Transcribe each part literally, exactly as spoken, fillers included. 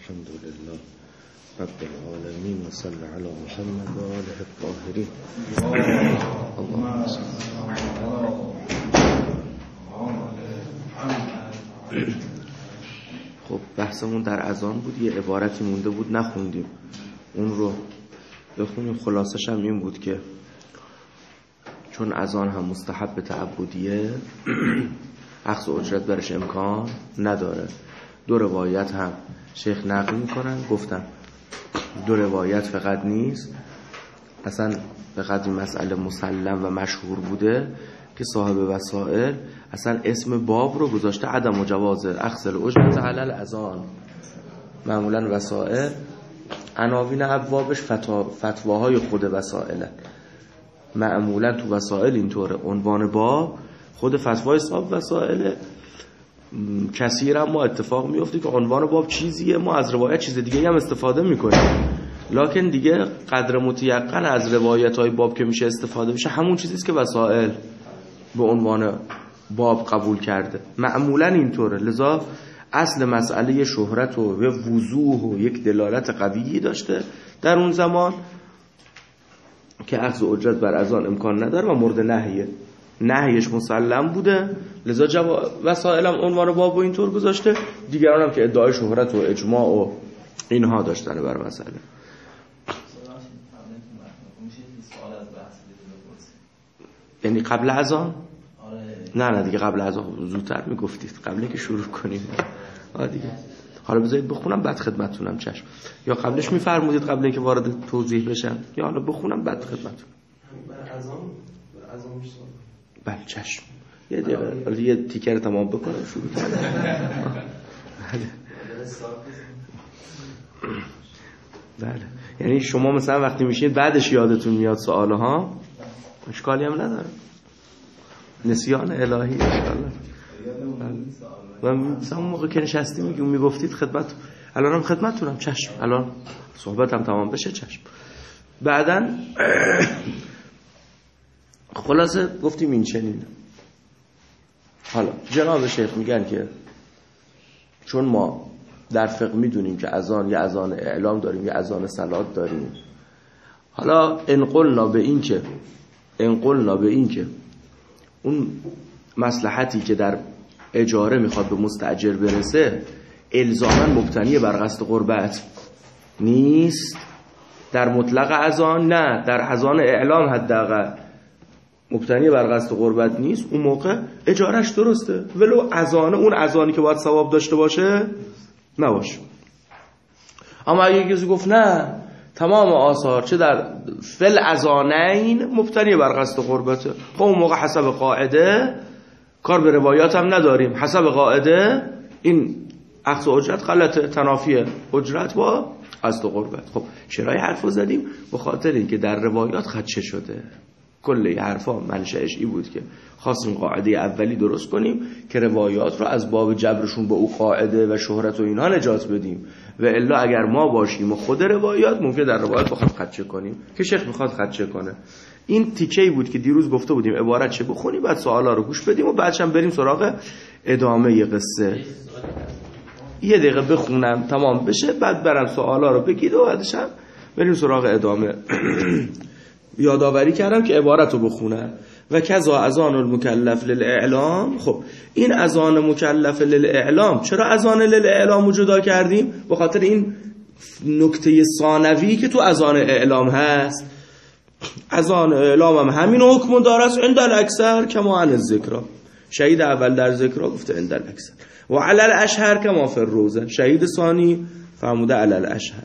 الحمد لله رب العالمين وصلى على محمد و آله الطاهرین. اللهم صل خب بحثمون در اذان بود، یه عبارتی مونده بود نخوندیم، اون رو بخونیم. خلاصش هم این بود که چون اذان هم مستحب تعبدیه اخذ اجرت برش امکان نداره. دو روایت هم شیخ نقل میکنن، گفتن دو روایت فقط نیست، اصلا فقط این مسئله مسلم و مشهور بوده که صاحب وسائل اصلا اسم باب رو گذاشته عدم جواز اخذ الاجرت علی الاذان. معمولا وسائل عناوین ابوابش فتواهای خود وسائل، معمولا تو وسائل اینطوره، عنوان باب خود فتوای صاحب وسائل. کثیرا ما اتفاق میفته که عنوان باب چیزیه، ما از روایت چیز دیگه هم استفاده میکنیم، لکن دیگه قدر متیقن از روایت های باب که میشه استفاده بشه همون چیزیست که وسائل به عنوان باب قبول کرده، معمولا اینطوره. لذا اصل مسئله شهرت و وضوح و یک دلالت قویی داشته در اون زمان که اخذ اجرت بر اذان امکان نداره و مورد نهیه، نهیش مسلم بوده، لذا جوا... وسائل هم عنوان باب و اینطور گذاشته. دیگران هم که ادعای شهرت و اجماع و اینها داشتن بر مسئله. یعنی قبل اذان؟ نه نه دیگه قبل اذان زودتر میگفتید، قبل اینکه شروع کنیم. آه دیگه حالا بذارید بخونم بعد خدمتتونم. چشم. یا قبلش میفرمودید قبل اینکه وارد توضیح بشم، یا حالا بخونم بعد خدمتتون. برای اذان برای اذان میشه. بله چشم. یه دقیقه حالا یه تیکر تمام بکنم شروع کنم. بله. بله. یعنی شما مثلا وقتی میشید بعدش یادتون میاد سوالها، اشکالی هم نداره. نسیان الهی انشاءالله. و مثلا اون موقع که نشستی میگم میگفتید خدمت، الانم خدمتتونم. چشم. الان صحبتم تمام بشه. چشم. بعداً خلاصه گفتیم این چنین. حالا جناب شیخ میگن که چون ما در فقه میدونیم که اذان یا اذان اعلام داریم یا اذان صلات داریم، حالا انقلنا به این که انقلنا به این که اون مصلحتی که در اجاره میخواد به مستاجر برسه الزاما مبتنی بر قصد قربت نیست. در مطلق اذان نه، در اذان اعلام حداقل مبتنی بر قصد قربت نیست، اون موقع اجارش درسته، ولو اذانه اون اذانی که باید ثواب داشته باشه نباشه. اما اگه کسی گفت نه تمام آثار چه در فل اذانین مبتنی بر قصد قربته، خب اون موقع حسب قاعده کار به روایات هم نداریم، حسب قاعده این اخذ اجرت غلطه، تنافی اجرت با قصد قربت. خب چرا حرفو زدیم؟ به خاطر اینکه در روایات خدشه شده. کل این حرفا منشأش این بود که خواستیم قاعده اولی درست کنیم که روایات رو از باب جبرشون به او قاعده و شهرت و اینها نجات بدیم، و الا اگر ما باشیم و خود روایات ممکن در روایات بخواد خدشه کنیم که شیخ میخواد خدشه کنه. این تیکه‌ای بود که دیروز گفته بودیم عبارت چه بخونیم، بعد سوالا رو گوش بدیم و بعدش هم بریم سراغ ادامه قصه. یه دقیقه بخونم تمام بشه، بعد برم سوالا رو بگید و بعدش هم بریم سراغ ادامه. یادآوری کردم که عبارت رو بخونم. و کذا اذان المکلف للاعلام. خب این اذان مکلف للاعلام، چرا اذان للاعلام رو جدا کردیم؟ به خاطر این نکته ثانوی که تو اذان اعلام هست. اذان اعلام هم همین حکم داره است عند الاکثر کما عن الذکر. شهید اول در ذکر گفته عند الاکثر و علی الاشهر کما فی الروزه. شهید ثانی فرموده علی الاشهر.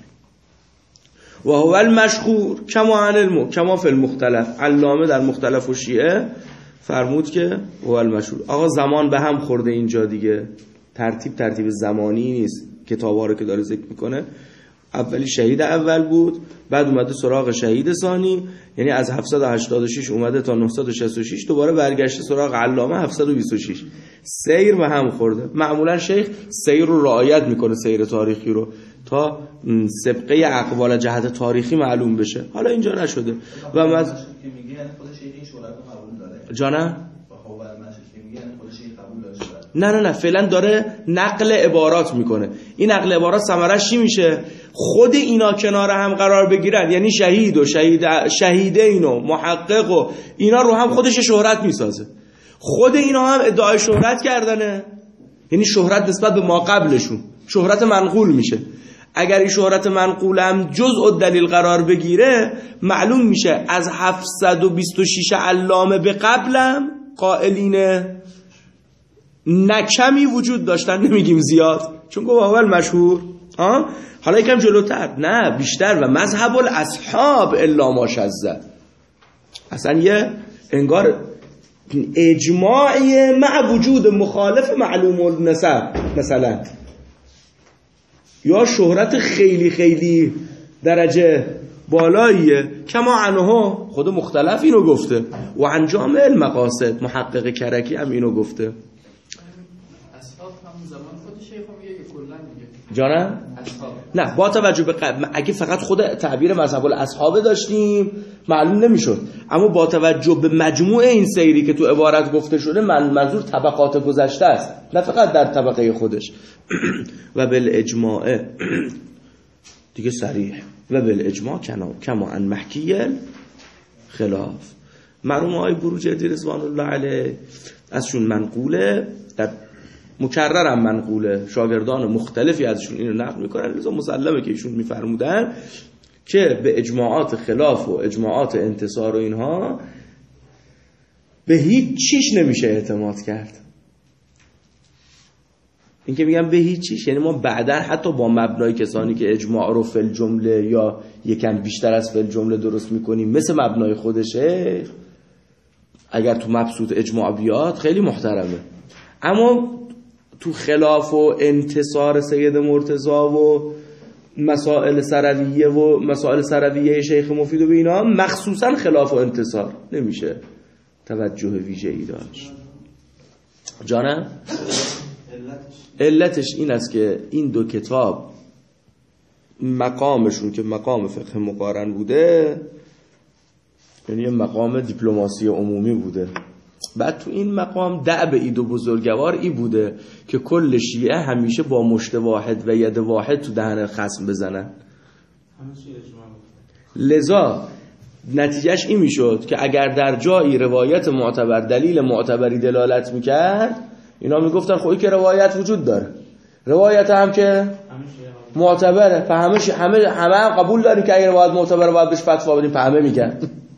و هو المشهور کما عن الم کما فی المختلف. علامه در مختلف و شیعه فرمود که هو المشهور. آقا زمان به هم خورده اینجا دیگه، ترتیب ترتیب زمانی نیست کتابا رو که داره ذکر میکنه. اولی شهید اول بود، بعد اومده سراغ شهید ثانی، یعنی از هفتصد و هشتاد و شش اومده تا نهصد و شصت و شش، دوباره برگشته سراغ علامه هفتصد و بیست و شش. سیر به هم خورده. معمولا شیخ سیر رو رعایت میکنه، سیر تاریخی رو، تا سبقه اقوال جهت تاریخی معلوم بشه. حالا اینجا نشده. و من که میگه یعنی خود شیخ این شورت رو قبول داره. جانم و هو المشهور که میگه یعنی خود شیخ قبول داره شورت. نه نه نه فعلا داره نقل عبارات میکنه. این نقل عبارات ثمرش چی میشه؟ خود اینا کنار هم قرار بگیرن، یعنی شهید و شهید شهیدین و محقق و اینا رو هم خودش شهرت میسازه. خود اینا هم ادعای شهرت کردنه، یعنی شهرت نسبت به ما قبلشون شهرت منقول میشه. اگر این شهرت منقول هم جزء دلیل قرار بگیره، معلوم میشه از هفتصد و بیست و شش علامه به قبلم قائلین نکمی وجود داشتن، نمیگیم زیاد چون گفت اول مشهور. آه؟ حالا یکم جلوتر نه بیشتر، و مذهب الاصحاب الا ما شذ، اصلا یه انگار اجماعی مع وجود مخالف معلوم النسب مثلا، یا شهرت خیلی خیلی درجه بالاییه. کما عنه خود مختلف اینو گفته و عن جامع المقاصد محقق کرکی هم اینو گفته. اصحاب همون زمان خود شیخ هم میگه کلا میگه جانم اصحاب. نه با توجه به قبل، اگه فقط خود تعبیر مذهب الاصحاب داشتیم معلوم نمیشد، اما با توجه به مجموع این سیری که تو عبارت گفته شده من منظور طبقات گذشته است، نه فقط در طبقه خودش. و بالاجماع دیگه صریح و بالاجماع کما عن محکی خلاف. مرحوم آقای بروجردی رضوان الله علیه ازشون منقوله، در مکررم منقوله، شاگردان مختلفی ازشون اینو نقل میکنن، لذا مسلمه که ایشون میفرمودن که به اجماعات خلاف و اجماعات انتصار و اینها به هیچ چیش نمیشه اعتماد کرد. این که میگم به هیچ چیش یعنی ما بعدا حتی با مبنای کسانی که اجماع رو فل جمله یا یکم بیشتر از فل جمله درست میکنیم مثل مبنای خودشه، اگر تو مبسوط اجماع بیاد خیلی محترمه، اما تو خلاف و انتصار سید مرتضی و مسائل سرویه و مسائل سرویه شیخ مفید و به اینا مخصوصا خلاف و انتصار نمیشه توجه ویژه‌ای داشت. جانم علتش این است که این دو کتاب مقامشون که مقام فقه مقارن بوده، یعنی مقام دیپلماسی عمومی بوده، بعد تو این مقام دعب ای دو بزرگوار ای بوده که کل شیعه همیشه با مشت واحد و ید واحد تو دهن خصم بزنن. لذا نتیجهش این میشد که اگر در جایی روایت معتبر دلیل معتبری دلالت میکرد، اینا میگفتن خب این که روایت وجود داره، روایت هم که معتبره، فهمه همه همه هم قبول داریم که اگر روایت معتبره باید بهش فتوا بدیم، فهمه میگن.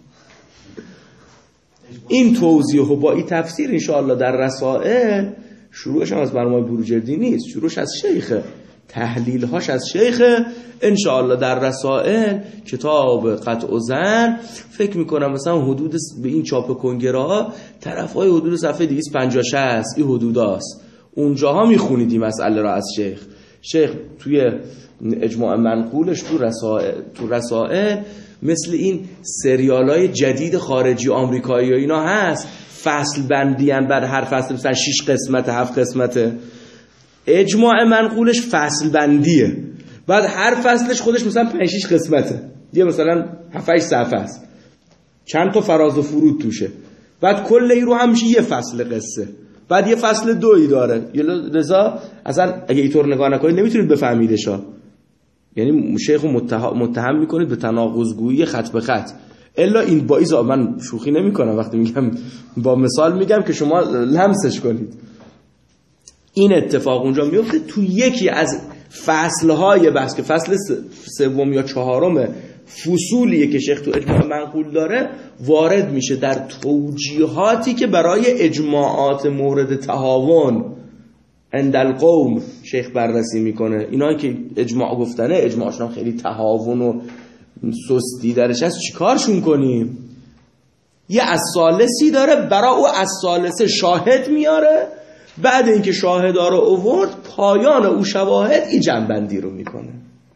این توضیح و با این تفسیر انشاءالله در رسائل شروعش هم از مرحوم بروجردی نیست، شروعش از شیخه، تحلیل هاش از شیخه. انشاءالله در رسائل کتاب قطع و زن فکر میکنم مثلا حدود به این چاپ کنگره ها طرف های حدود صفحه دویست و پنجاه شصت این حدود هاست، اونجاها میخونید این مسئله را از شیخ. شیخ توی اجماع منقولش تو رسائل, تو رسائل مثل این سریال های جدید خارجی آمریکایی و اینا هست، فصل بندیان، بعد هر فصل مثلا شش قسمت هفت قسمته. اجماع منقولش فصل بندیه، بعد هر فصلش خودش مثلا پنج شش قسمته، یه مثلا هفت هشت صفحه است، چند تا فراز و فرود توشه، بعد کل این رو هم میشه یه فصل قصه، بعد یه فصل دویی داره. لذا اصلا اگه اینطور نگاه نکنید نمیتونید بفهمیدش ها، یعنی شیخو متهم, متهم میکنید به تناقض‌گویی خط به خط. الا این باعث من شوخی نمیکنم وقتی میگم، با مثال میگم که شما لمسش کنید. این اتفاق اونجا میفته تو یکی از فصلهای بحث که فصل سوم یا چهارم فصولیه که شیخ تو اجماع منقول داره، وارد میشه در توجیهاتی که برای اجماعات مورد تهاون عند القوم شیخ بررسی میکنه. اینا که اجماع گفتنه اجماعشون خیلی تهاون و سستی درش هست، چیکارشون کنیم؟ یه اصالسی داره، برای او اصالسه شاهد میاره، بعد اینکه شاهدا رو آورد پایان او شواهد این جنبندی رو میکنه.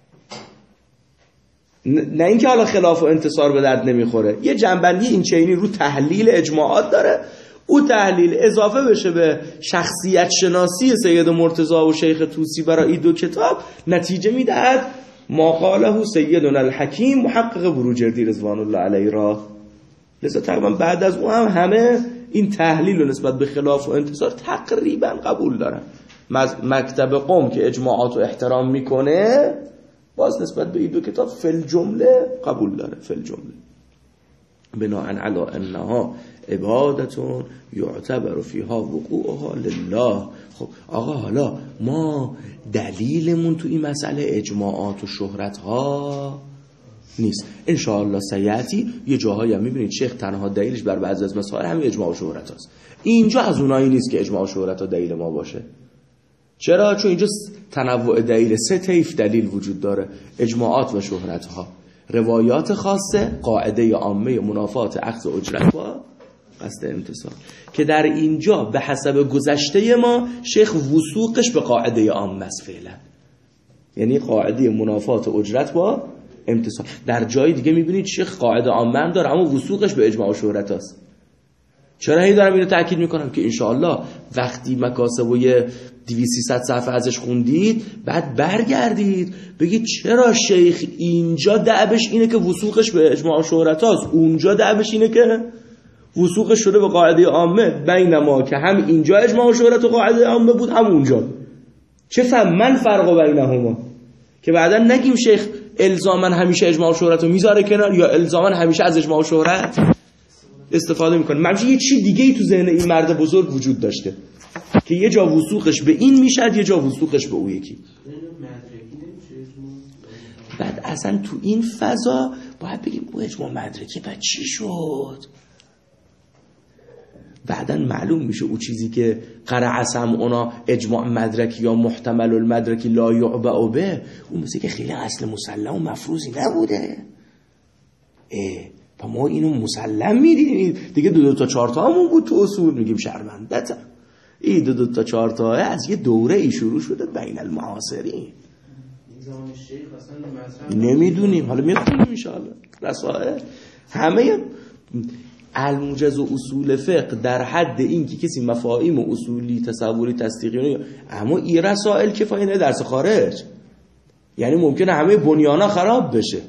نه اینکه حالا خلاف و انتصار به درد نمیخوره، یه جنبندی این چینی رو تحلیل اجماعات داره، او تحلیل اضافه بشه به شخصیت شناسی سید مرتضی و شیخ طوسی برای این دو کتاب، نتیجه میدهد ما قاله سیدنا الحکیم محقق بروجردی رضوان الله علیه را. لذا تقریبا بعد از اون هم همه این تحلیل و نسبت به خلاف و انتصار تقریبا قبول دارن. مکتب قم که اجماعات رو احترام میکنه باز نسبت به این دو کتاب فل جمله قبول داره. فل جمله بناء علی انها عبادتون یعتبر فیها وقوعها لله. خب آقا حالا ما دلیلمون تو این مسئله اجماعات و شهرت ها نیست. انشاءالله سیاتی یه جاهایی هم میبینید شیخ تنها دلیلش بر بعضی از مسائل همین اجماع و شهرت هاست. اینجا از اونایی نیست که اجماع و شهرت ها دلیل ما باشه. چرا؟ چون اینجا تنوع دلیل، سه طیف دلیل وجود داره: اجماعات و شهرت ها، روایات خاصه، قاعده عامه منافات اخذ اجرت با قصد امتصال، که در اینجا به حسب گذشته ما شیخ وثوقش به قاعده عامه است فعلا، یعنی قاعده منافات اجرت با امتصال. در جای دیگه میبینید شیخ قاعده عامه هم داره اما وثوقش به اجماع و شهرت است. چرا هی دارم اینو تاکید میکنم؟ که انشاءالله وقتی مکاسب و یه دویست سیصد صفحه ازش خوندید بعد برگردید بگید چرا شیخ اینجا دعبش اینه که وثوقش به اجماع و شهرت است، اونجا دعبش اینه که وثوقش شده به قاعده عامه، بینما که هم اینجا اجماع و شهرت و قاعده عامه بود هم اونجا. چه فهمن فرق بینهما که بعدا نگیم شیخ الزاما همیشه اجماع و شهرت رو میذاره کنار یا الزاما همیشه از اجماع و شهرت استفاده میکنه. منظور یه چی دیگه ای تو ذهن این مرد بزرگ وجود داشته که یه جا وثوقش به این میشد یه جا وثوقش به اون یکی. بعد اصلا تو این فضا باید بگیم او اجماع مدرکی بعد چی شد؟ بعدن معلوم میشه او چیزی که قرع سمعنا اجماع مدرکی یا محتمل المدرکی لا یعبأ به، اون مثل که خیلی اصل مسلم و مفروضی نبوده. اه پا ما اینو مسلم میدیم دیگه. دو دو تا چهار تا همون بود تو اصول، میگیم شرمندتم. این دو دو تا چهار تا از یه دوره ای شروع شده بین المعاصرین. نمیدونیم، حالا میخونیم انشاءالله رسائل. همه الموجز و اصول فقه در حد این که کسی مفاهیم و اصولی تصوری تصدیقی، اما این رسائل کفایه نه درس خارج، یعنی ممکنه همه بنیانا خراب بشه.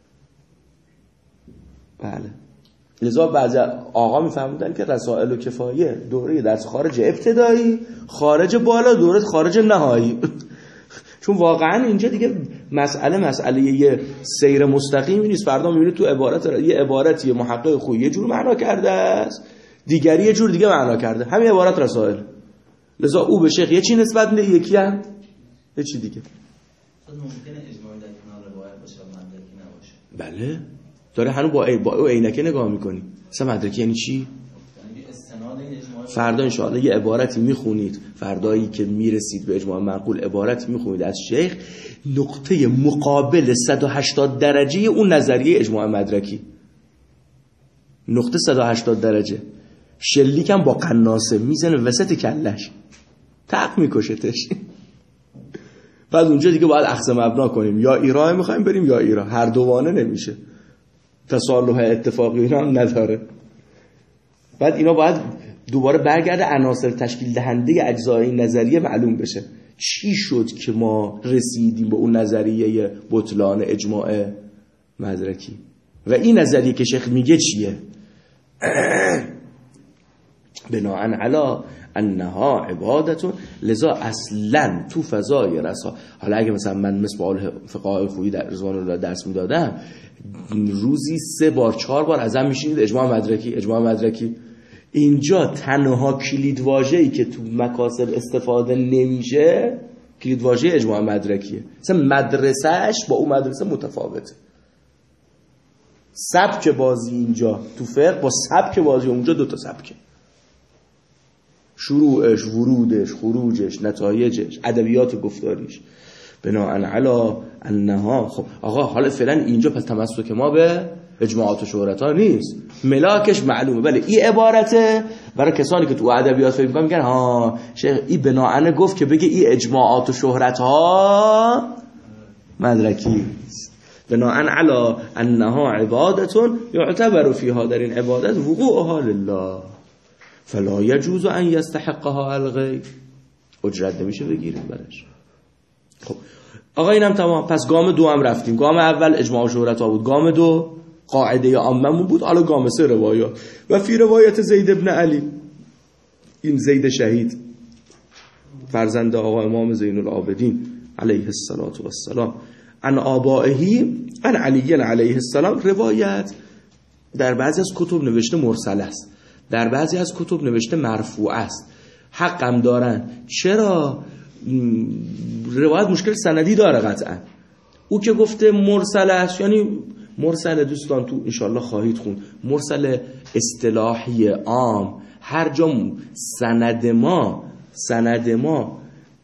بله لذا بعضی آقا میفهمیدن که رسائل و کفایه دوره درس خارج ابتدایی، خارج بالا دوره خارج نهایی. چون واقعا اینجا دیگه مسئله مسئله یه سیر مستقیمی نیست. فردا میبینید تو عبارت یه عبارتی محقق خوی یه جور معنا کرده است، دیگری یه جور دیگه معنا کرده، همین عبارت رسائل. لذا او به شیخ یه چی نسبت میده، یکی هم یه چی دیگه. ممکنه اجماع در کنار روایت باشه و مدرکی نباشه. بله داره هنوز با ای با او عینکه نگاه میکنی. مثلا مدرکی یعنی چی؟ فردا انشاءالله یه عبارتی میخونید، فردایی که میرسید به اجماع معقول عبارتی میخونید از شیخ، نقطه مقابل صد و هشتاد درجه اون نظریه اجماع مدرکی، نقطه صد و هشتاد درجه. شلیکم با قناسه میزنه وسط کلش، تق میکشتش. بعد اونجا دیگه باید اخذ مبنا کنیم، یا ایران میخوایم بریم یا ایران، هر دوانه نمیشه، تصالح اتفاقی اینا هم نداره. بعد اینا باید دوباره برگرده عناصر تشکیل دهنده اجزای نظریه معلوم بشه. چی شد که ما رسیدیم به اون نظریه بطلان اجماع مدرکی و این نظریه که شیخ میگه چیه؟ بناء علی انها عبادتون. لذا اصلا تو فضای رسا، حالا اگه مثلا من مثل فقهای خویی در رضوان الله درس میدادم، روزی سه بار چهار بار ازم میشینید اجماع مدرکی اجماع مدرکی. اینجا تنها کلید واژه‌ای که تو مکاسب استفاده نمیشه کلید واژه اجماع مدرکیه. مثلا مدرسهش با اون مدرسه متفاوته. سبک بازی اینجا تو فقه با سبک بازی اونجا دو تا سبکه، شروعش، ورودش، خروجش، نتایجش، ادبیات گفتاریش. بناء علی انها. خب آقا حالا فعلا اینجا پس تمسک ما به اجماعات و شهرت ها نیست، ملاکش معلومه. بله این عبارته برای کسانی که تو ادبیات فکر میکنن میگن ها شیخ این بناء گفت که بگه این اجماعات و شهرت ها مدرکی. بناء علی انها عبادتون یعتبر فیها، در این عبادت وقوعها لله فلا یجوز ان یستحقها الغیر، اجرت نمیشه بگیریم برش. خب آقا اینم تمام. پس گام دو هم رفتیم. گام اول اجماع و شهرت ها بود، گام دو قاعده عاممون بود. حالا گامسه روایات و فی روایت زید ابن علی، این زید شهید فرزند آقا امام زین العابدین علیه السلام، عن آبائه عن علی علیه السلام، روایت در بعضی از کتب نوشته مرسل است، در بعضی از کتب نوشته مرفوع است. حقم دارن. چرا؟ روایت مشکل سندی داره قطعا. او که گفته مرسل است، یعنی مرسل دوستان تو انشالله خواهید خوند، مرسل اصطلاحی عام، هر جا سند ما سند ما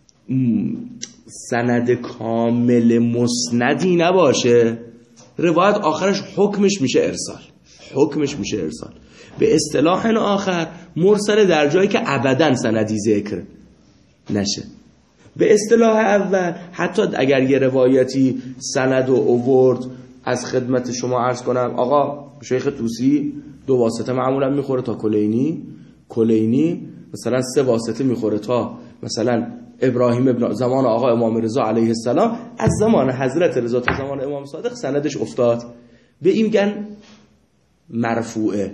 سند کامل مسندی نباشه، روایت آخرش حکمش میشه ارسال، حکمش میشه ارسال. به اصطلاح آخر مرسل در جایی که ابداً سندی ذکر نشه. به اصطلاح اول حتی اگر یه روایتی سند و اوورد، از خدمت شما عرض کنم آقا شیخ طوسی دو واسطه معمولا میخوره تا کلینی، کلینی مثلا سه واسطه میخوره تا مثلا ابراهیم ابن زمان آقا امام رضا علیه السلام، از زمان حضرت رضا تا زمان امام صادق سندش افتاد، به این میگن مرفوعه،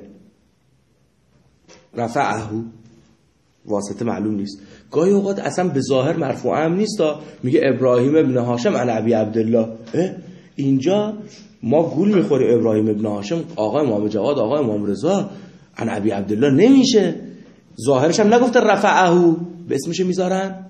رفعه، واسطه معلوم نیست. گاهی اوقات اصلا به ظاهر مرفوع هم نیست، تا میگه ابراهیم ابن هاشم عن ابی عبدالله. اینجا ما گول میخوریم، ابراهیم ابن هاشم آقا امام جواد آقا امام رضا عن ابی عبدالله نمیشه، ظاهرش هم نگفته رفعه، به اسمش میذارن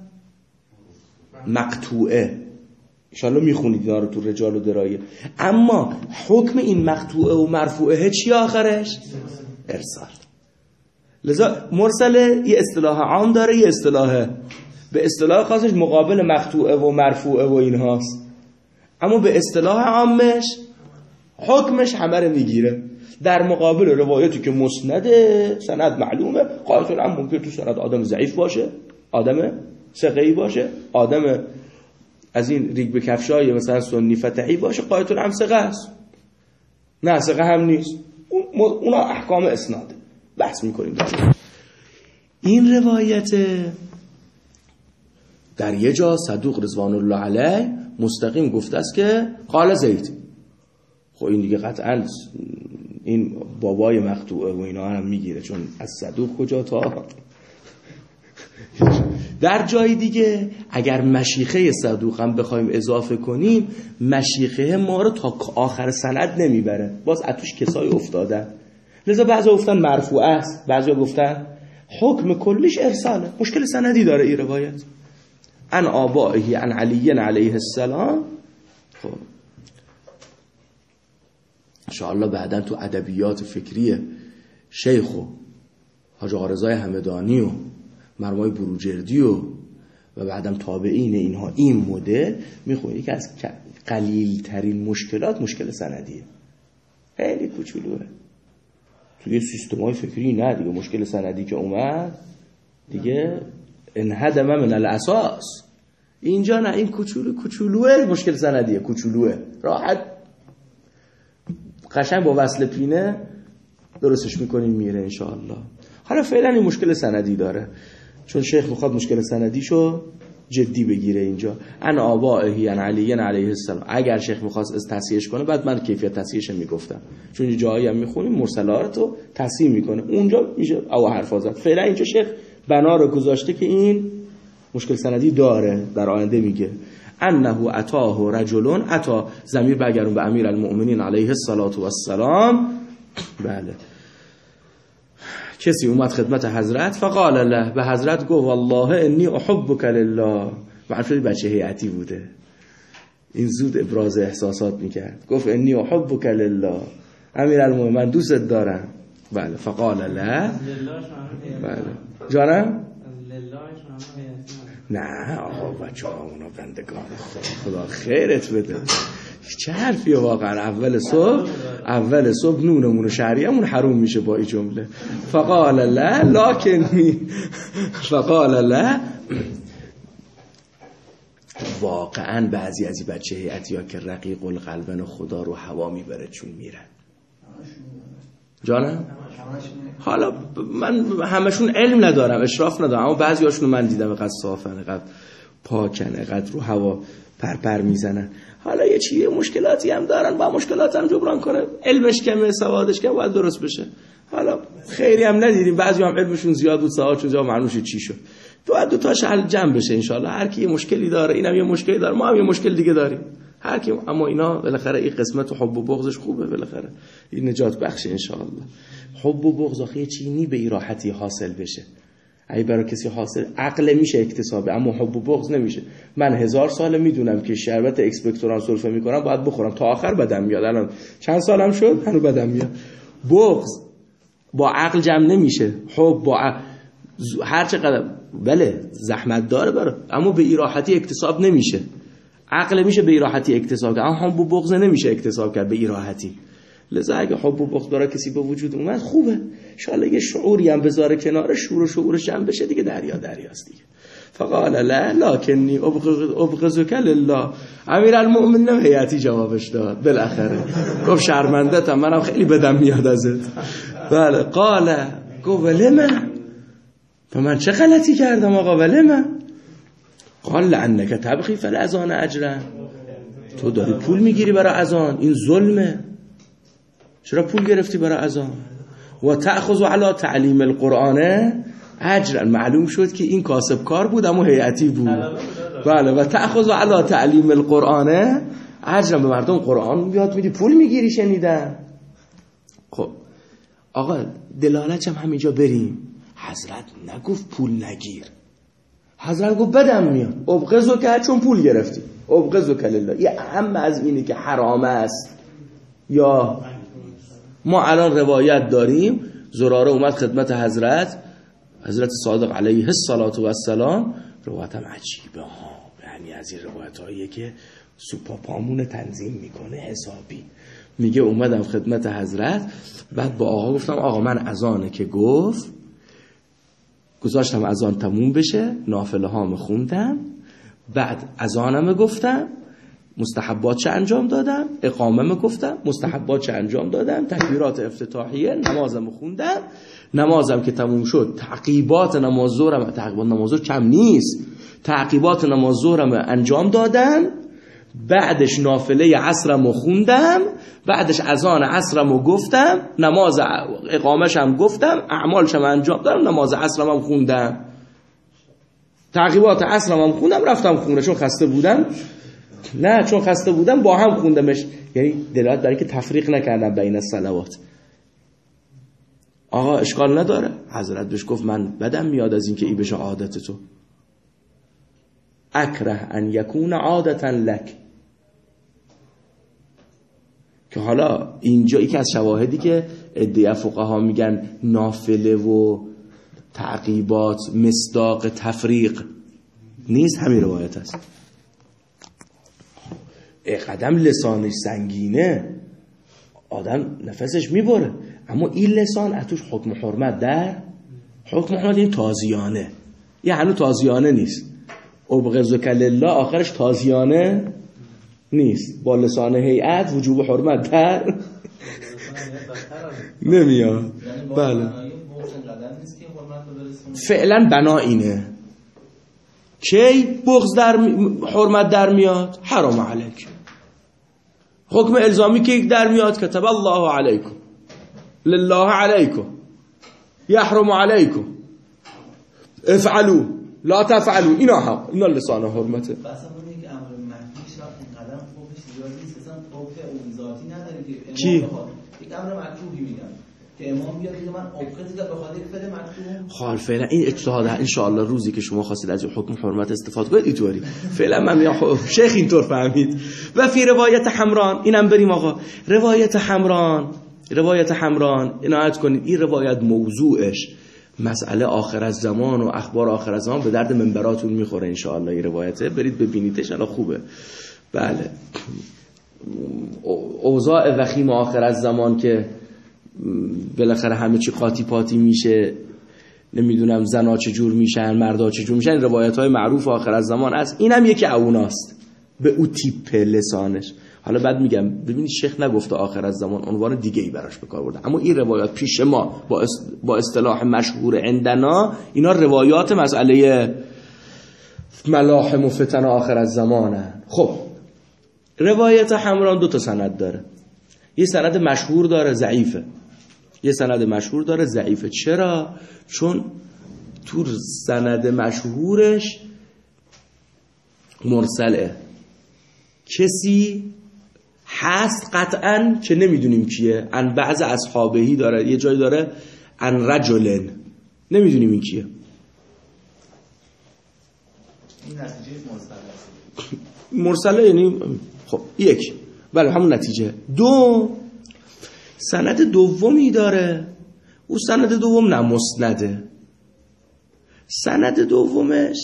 مقطوعه. انشالله میخونید اینا رو تو رجال و درایه. اما حکم این مقطوعه و مرفوعه چی آخرش؟ ارسال. لذا مرسل یه اصطلاح عام داره، یه اصطلاح به اصطلاح خاصش مقابل مقطوعه و مرفوعه و اینهاست، اما به اصطلاح عامش حکمش همه رو میگیره. در مقابل روایتی که مسنده، سند معلومه، قاطعاً هم ممکن تو سند آدم ضعیف باشه، آدم ثقه‌ای باشه، آدم از این ریگ به کفشای مثلا سنی فتحی باشه، قاطعاً هم ثقه است، نه ثقه هم نیست، اونا احکام اسناد بحث میکنیم. این روایت در یه جا صدوق رضوان الله علیه مستقیم گفته است که قال زید. خب این دیگه قطعا این بابای مقطوعه و اینا هم میگیره، چون از صدوق کجا تا در جای دیگه اگر مشیخه صدوق هم بخوایم اضافه کنیم، مشیخه ما رو تا آخر سند نمیبره، باز اتوش کسای افتادن. لذا بعضی گفتن مرفوع است، بعضی گفتن حکم کلیش ارساله، مشکل سندی داره این روایت. عن آبائه عن علی علیه السلام. خب انشاءالله بعداً تو ادبیات فکری شیخ و حاج آقا رضای همدانی و مرمای بروجردی و و بعدم تابعین اینها این مدل میخونید. یکی از قلیل ترین مشکلات مشکل سندیه، خیلی کوچولوه توی سیستم‌های فکری. نه دیگه مشکل سندی که اومد دیگه انهدم من الاساس. اینجا نه، این کوچولو کوچولوه، مشکل سندیه کوچولوه، راحت قشنگ با وصل پینه درستش میکنیم میره انشاءالله. حالا فعلا این مشکل سندی داره، چون شیخ میخواد مشکل سندیشو جدی بگیره اینجا. ان آبائه ان علی علیه السلام. اگر شیخ میخواست از تصحیحش کنه بعد من کیفیت تصحیحش میگفتم، چون جایی هم میخونیم مرسلاتو تصحیح میکنه، اونجا میشه او حرفا زد. فعلا اینجا شیخ بنا رو گذاشته که این مشکل سندی داره، در آینده میگه انه اتاه رجلون، اتا ضمیر برگردون به امیر المؤمنین علیه السلام. بله، کسی اومد خدمت حضرت، فقال له، به حضرت گفت والله انی احبک لله. معرفت بچه هیئتی بوده، این زود ابراز احساسات میکرد، گفت انی احبک لله، امیرالمومنین من دوستت دارم. بله، فقال له، بله جانم، نه آقا بچه ها اونا بندگان خدا، خدا خیرت بده. چه حرفیه واقعا، اول صبح اول صبح نونمون و شهریمون حروم میشه با این جمله. فقال لا لکنی، فقال لا. واقعا بعضی از این بچه هیئتی ها که رقیق القلبن خدا رو هوا میبره چون میرن. جانم؟ حالا من همشون علم ندارم، اشراف ندارم، اما بعضی هاشون من دیدم قد صافن، قد پاکن، قد رو هوا پرپر میزنن. حالا یه چیه مشکلاتی هم دارن، با مشکلات هم جبران کنه، علمش کمه سوادش کمه، باید درست بشه. حالا خیری هم ندیدیم، بعضی هم علمشون زیاد بود سوادشون زیاد، معلومش چی شد. باید دو تاش حل جمع بشه ان شاء الله. هر کی یه مشکلی داره، اینم یه مشکلی داره، ما هم یه مشکل دیگه داریم، هر کی. اما اینا بالاخره این قسمت حب و بغضش خوبه، بالاخره این نجات بخشه ان شاء الله. حب و بغض آخه چیزی به راحتی حاصل بشه. اگه برای کسی حاصل عقل میشه اکتسابه، اما حب و بغض نمیشه. من هزار ساله میدونم که شربت اکسپکتوران سرفه میکنم باید بخورم تا آخر بدم میاد. الان چند سالم شد هنوز بدم میاد. بغض با عقل جمع نمیشه. حب با عقل هر چقدر بله زحمت داره برای، اما به ایراحتی اکتساب نمیشه. عقل میشه به ایراحتی اکتساب کرد، اما حب و بغض نمیشه اکتساب کرد به ایراحتی. لذا اگه حب و بغض برای کسی به وجود اومد خوبه، ان شاء الله یه شعوری هم بذاره کنار، شعور و شعورش جمع بشه دیگه، دریا دریاست دیگه. فقال لا لکنی ابغضک لله. امیرالمؤمنین هم هیئتی جوابش داد بالاخره، گفت شرمنده‌ام، منم خیلی بدم میاد ازت. بله قال گفت ولما، فمن چه غلطی کردم آقا ولما؟ قال لانک تبغی فی الاذان اجرا. تو داری پول میگیری برای اذان، این ظلمه. چرا پول گرفتی برای اذان؟ و تأخذ علی تعلیم القرآن اجرا. معلوم شد که این کاسب کار بود اما هیئتی بود. بله و تأخذ علی تعلیم القرآن اجرا، به مردم قرآن یاد میدی پول میگیری. شنیدن؟ خب آقا دلالتش هم همینجا بریم. حضرت نگفت پول نگیر، حضرت گفت بدم میاد. ابغضو که چون پول گرفتی، ابغضو که لله. یه اهم از اینه که حرام است. یا ما الان روایت داریم زراره اومد خدمت حضرت، حضرت صادق علیه الصلاة و السلام، روایت هم عجیبه ها، یعنی از این روایت هاییه که سوپا پامون تنظیم میکنه حسابی. میگه اومدم خدمت حضرت، بعد با آقا گفتم آقا من اذانه که گفت، گذاشتم اذان تموم بشه، نافله هامو خوندم، بعد اذانمو گفتم، مستحبات چه انجام دادم، اقامه گفتم، مستحبات چه انجام دادم، تکبیرات افتتاحیه، نمازم خوندم. نمازم که تموم شد، تعقیبات نماز ظهرم، تعقیبات نماز ظهر کم نیست، تعقیبات نماز ظهرم انجام دادم. بعدش نافله عصرم خوندم، بعدش اذان عصرم گفتم، نماز اقامهشم گفتم، اعمالشم انجام دادم، نماز عصرم خوندم، تعقیبات عصرم خوندم، رفتم خونه چون خسته بودم. نه چون خسته بودم با هم خوندمش، یعنی دلالت داره که تفریق نکردم بین الصلوات. آقا اشکال نداره. حضرت بهش گفت من بدم میاد از این که ای بشه عادت تو، اکره ان یکون عادتا لک. که حالا اینجا یکی از شواهدی که عده فقها میگن نافله و تعقیبات مصداق تفریق نیست، همین روایت است. قدم لسانش سنگینه، آدم نفسش میبره، اما این لسان اتوش حکم حرمت در حکم حرمت این تازیانه، یه هنو تازیانه نیست. ابغضک لله آخرش تازیانه نیست، با لسان هیئت وجوب حرمت در نمیاد. بله فعلا بنا اینه. کی بغض در حرمت در میاد؟ حرام علیک. حکم الزامی که در میاد کتب الله علیکم، لله علیکم، یحرم علیکم، افعلوا لا تفعلوا، اینا حق، اینا لسان حرمته. اصلا اونی که امر منهی شد اینقدر خوبش زیاد نیست، اصلا خوف اون ذاتی نداره که کی؟ یک امر مکروهی میگم که امام بیاد بگه من ابغض که بخاطر فعل مکروه. خال فعلا این اجتهاد ان شاء الله روزی که شما خواستید از حکم حرمت استفاده کنید اینطوری. فعلا من میگم شیخ اینطور فهمید. و فی روایت حمران، اینم بریم آقا. روایت حمران، روایت حمران عنایت کنید، این روایت موضوعش مسئله آخر از زمان و اخبار آخر از زمان به درد منبراتون میخوره ان شاء الله. این روایته برید ببینیدش، الان خوبه. بله اوضاع وخیم آخر از زمان که بالاخره همه چی قاطی پاتی میشه، نمیدونم زنا چجور میشن، مردا چجور میشن، روایت های معروف آخر از زمان است. اینم یکی اوناست به او تیپ لسانش. حالا بعد میگم ببینید شیخ نگفته آخر از زمان، عنوان دیگه ای براش به کار برده، اما این روایات پیش ما با با اصطلاح مشهور عندنا اینا روایات مسئله ملاحم و فتن آخر از زمانه. خب روایت حمران دو تا سند داره. یه سند مشهور داره ضعیفه، یه سند مشهور داره ضعیفه. چرا؟ چون تو سند مشهورش مرسله، کسی هست قطعا که نمیدونیم کیه. ان بعض اصحابهی داره، یه جای داره ان رجلن، نمیدونیم این کیه. این نتیجه مرسله. مرسله یعنی خب یک، بله همون نتیجه. دو، سند دومی داره، او سند دوم نه مسنده. سند دومش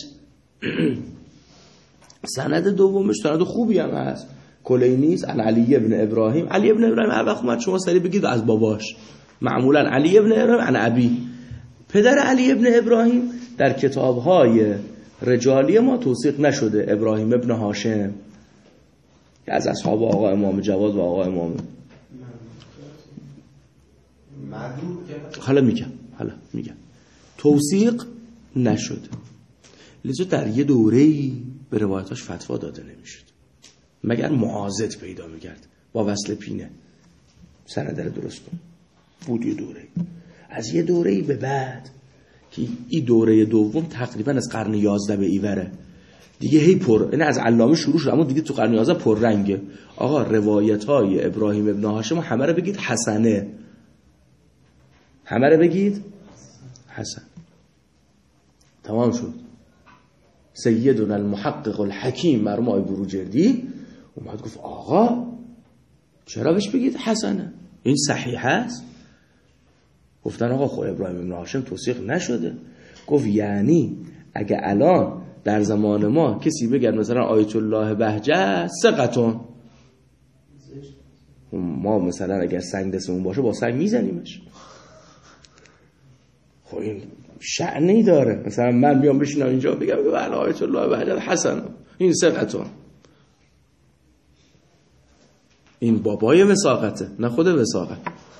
سند دومش سند خوبی هم هست، کلینیست عن علی ابن ابراهیم. علی ابن ابراهیم هر وقت اومد شما سری بگید از باباش، معمولا علی ابن ابراهیم عن ابی. پدر علی ابن ابراهیم در کتاب‌های رجالی ما توثیق نشده، ابراهیم ابن هاشم که از اصحاب آقا امام جواد و آقا امام حالا میگم حالا میگم توثیق نشده. لذا در یه دوره‌ای به روایتاش فتوا داده نمیشد مگر معاضد پیدا میکرد با وصل پینه سند رو درست کن. بود یه دوره، از یه دوره‌ای به بعد که این دوره دوم تقریبا از قرن یازده به ایوره دیگه هی پر، این از علامه شروع شد اما دیگه تو قرن یازده پر رنگه. آقا روایت های ابراهیم ابن هاشم همه رو بگید حسنه، همه رو بگید حسن. تمام شد. سیدنا المحقق الحکیم مرحوم آقای بروجردی اومد گفت آقا چرا بهش بگید حسنه، این صحیح است؟ گفتن آقا خود ابراهیم ابن هاشم توثیق نشده. گفت یعنی اگه الان در زمان ما کسی بگه مثلا آیت الله بهجت ثقتون، ما مثلا اگر سنگ دستمون باشه با سنگ میزنیمش. خب این شأنی داره. مثلا من بیام بشینم اینجا بگم که بله آیت الله بهجت حسن، این ثقتون، این بابای وثاقته نه خود وثاقت.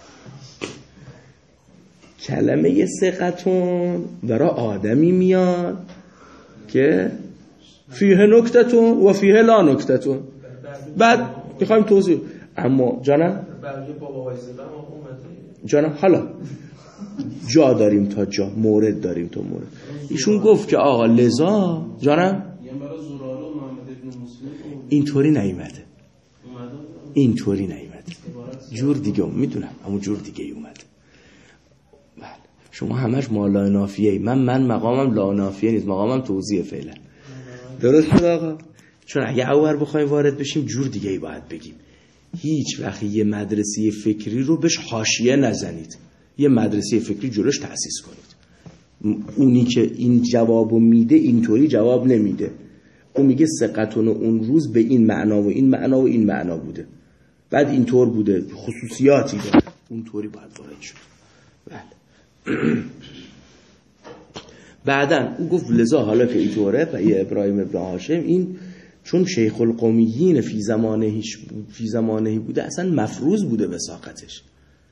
کلمه ثقتون برای آدمی میاد که فیه نکتتون و فیه لا نکتتون. بعد میخوایم توضیح. اما جانم جانم حالا جا داریم تا جا، مورد داریم تا مورد. ایشون گفت که آقا لذا جانم اینطوری نیومده، اینطوری نیومده، جور دیگه میدونم اما جور دیگه اومده. بله شما همش ما لا نافیه، من من مقامم لا نافیه نیست، مقامم توضیح فعلا. درست شد آقا؟ چون اگه اول بخوایم وارد بشیم جور دیگه ای باید بگیم. هیچ وقت یه مدرسه فکری رو بهش حاشیه نزنید، یه مدرسه فکری جلوش تأسیس کنید. اونی که این جوابو میده اینطوری جواب نمیده، اون میگه ثقتون اون روز به این معنا و این معنا و این معنا بوده، بعد اینطور بوده، خصوصیاتی داره، اونطوری باید وارد شد. بله بعدن او گفت لذا حالا که اینطوره و یه ابراهیم ابن هاشم این چون شیخ القومیین فی زمانهش فی زمانهی بوده اصلا مفروض بوده وثاقتش،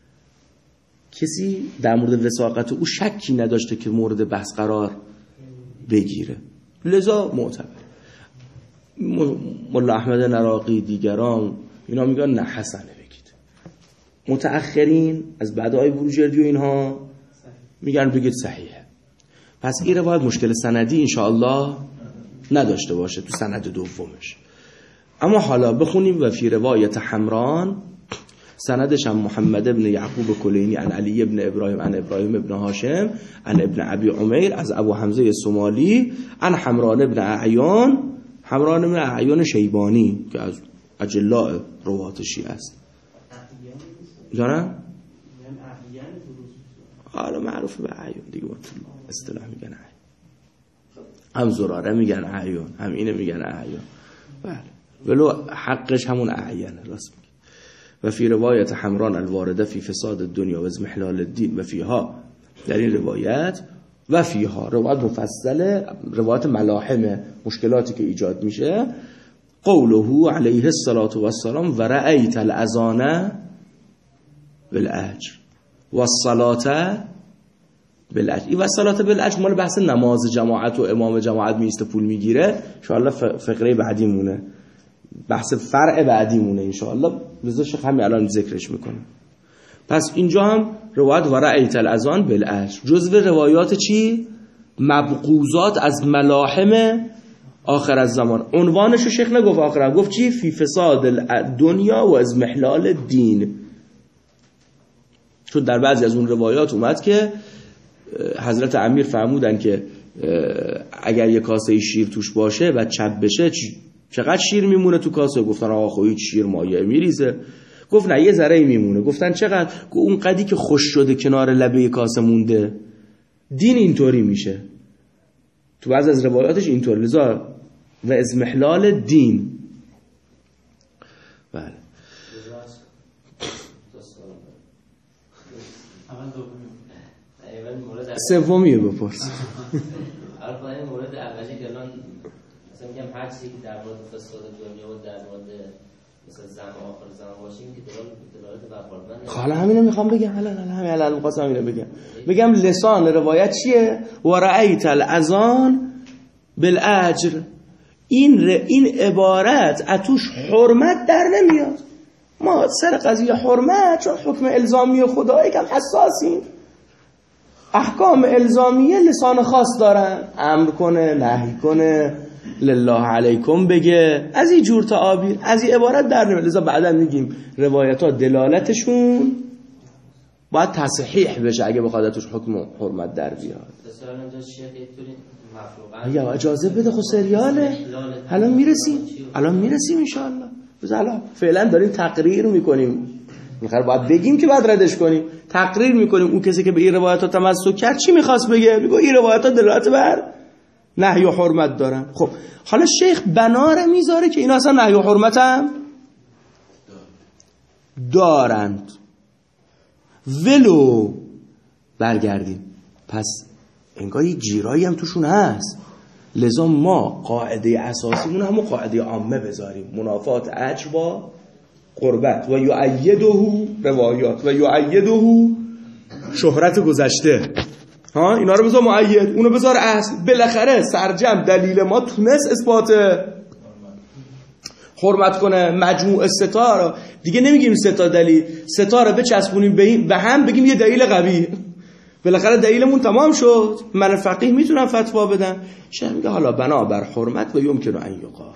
کسی در مورد وثاقت او شکی نداشته که مورد بحث قرار بگیره، لذا معتبر. مولا احمد نراقی دیگران اینا میگن نه حسنه بگید. متأخرین از بعد آقای بروجردی و اینها میگن بگید صحیحه. پس این روایت مشکل سندی انشاءالله نداشته باشه تو سند دومش. اما حالا بخونیم و فی روایت حمران سندش هم محمد ابن یعقوب کلینی عن علی ابن ابراهیم عن ابراهیم ابن هاشم عن ابن ابی عمیر از ابو حمزه سومالی عن حمران ابن اعیان، حمران ابن اعیان شیبانی که از اجلاء روات شیعه است. جانم؟ حالا معروف به اعیان دیگه، اصطلاح میگن اعیان، هم زراره میگن اعیان، هم اینه میگن اعیان. بله ولو حقش همون اعیانه، راست میگه. و فی روایت حمران الوارده فی فساد الدنیا و ازمحلال الدین و فیها، در این روایت و فیها روایت مفصله، روایت ملاحم مشکلاتی که ایجاد میشه. قوله علیه الصلاة والسلام و رأیت الاذان بالاجر و الصلاة بالاجر. این و الصلاة بالاجر مال بحث نماز جماعت و امام جماعت میسته پول میگیره، ان شاء الله فقره بعدی مونه بحث فرع بعدی مونه انشاءالله، رضا شیخ همین الان ذکرش میکنه. پس اینجا هم روایت و رأیت الاذان بالاجر جزو روایات چی؟ مبغوضات از ملاحم آخر از زمان. عنوانشو شیخ نگفت آخر، گفت چی؟ فی فساد الدنیا و از محلال دین. چون در بعضی از اون روایات اومد که حضرت امیر فرمودن که اگر یک کاسه شیر توش باشه و چپ بشه چقدر شیر میمونه تو کاسه؟ گفتن آقا خب هیچ شیر مایع میریزه. گفت نه یه ذره میمونه. گفتن چقدر؟ گفت اون قدی که خوش شده کنار لبه کاسه مونده. دین اینطوری میشه تو بعض از روایاتش اینطور، لذا و ازمحلال دین. بله سومی رو بپرس. البته مورد اولی که الان مثلا میگم هر چیزی که در مورد فساد دنیا و در مورد مثلا زمان آخر زمان باشیم که دلالت بر حالا همینو میخوام بگم. حالا همین الان میخواستم همینو بگم. بگم لسان روایت چیه؟ و رأیت الاذان بالاجر. این ر... این عبارت اتوش حرمت در نمیاد. ما سر قضیه حرمت چون حکم الزامی خدا یکم حساسیم. احکام الزامیه لسان خاص دارن، امر کنه، نهی کنه، لله علیکم بگه، از این جور تعابیر، از این عبارت در نمیاد. لذا بعدا میگیم روایت ها دلالتشون باید تصحیح بشه اگه بخواد توش حکم حرمت در بیاد. یا اجازه بده خود سریاله. الان میرسیم الان میرسیم انشاءالله. بذار الان فعلا داریم تقریر میکنیم، میخواد باید بگیم که بعد ردش کنیم. تقریر میکنیم اون کسی که به این روایت ها تمسک کرد چی میخواست بگه. میگه این روایت ها دلالت بر نهی و حرمت دارن. خب حالا شیخ بناره میذاره که اینا اصلا نهی و حرمت هم دارند. ولو برگردیم پس انگار یه جیرایی هم توشون هست. لذا ما قاعده اساسیمون همون قاعده عامه بذاریم، منافات اجر با قربت و یعیده روایات و یعیده شهرت گذشته. ها اینا رو بذار معید، اونو بذار اصل. بالاخره سرجم دلیل ما تونست اثبات حرمت کنه. مجموع ستا دیگه نمیگیم ستا دلیل، ستا رو بچسبونیم به هم بگیم یه دلیل قوی. بالاخره دلیلمون تمام شد، من فقیه میتونم فتوا بدم. شیخ میگه حالا بنا بر حرمت و یمکن ان یقال،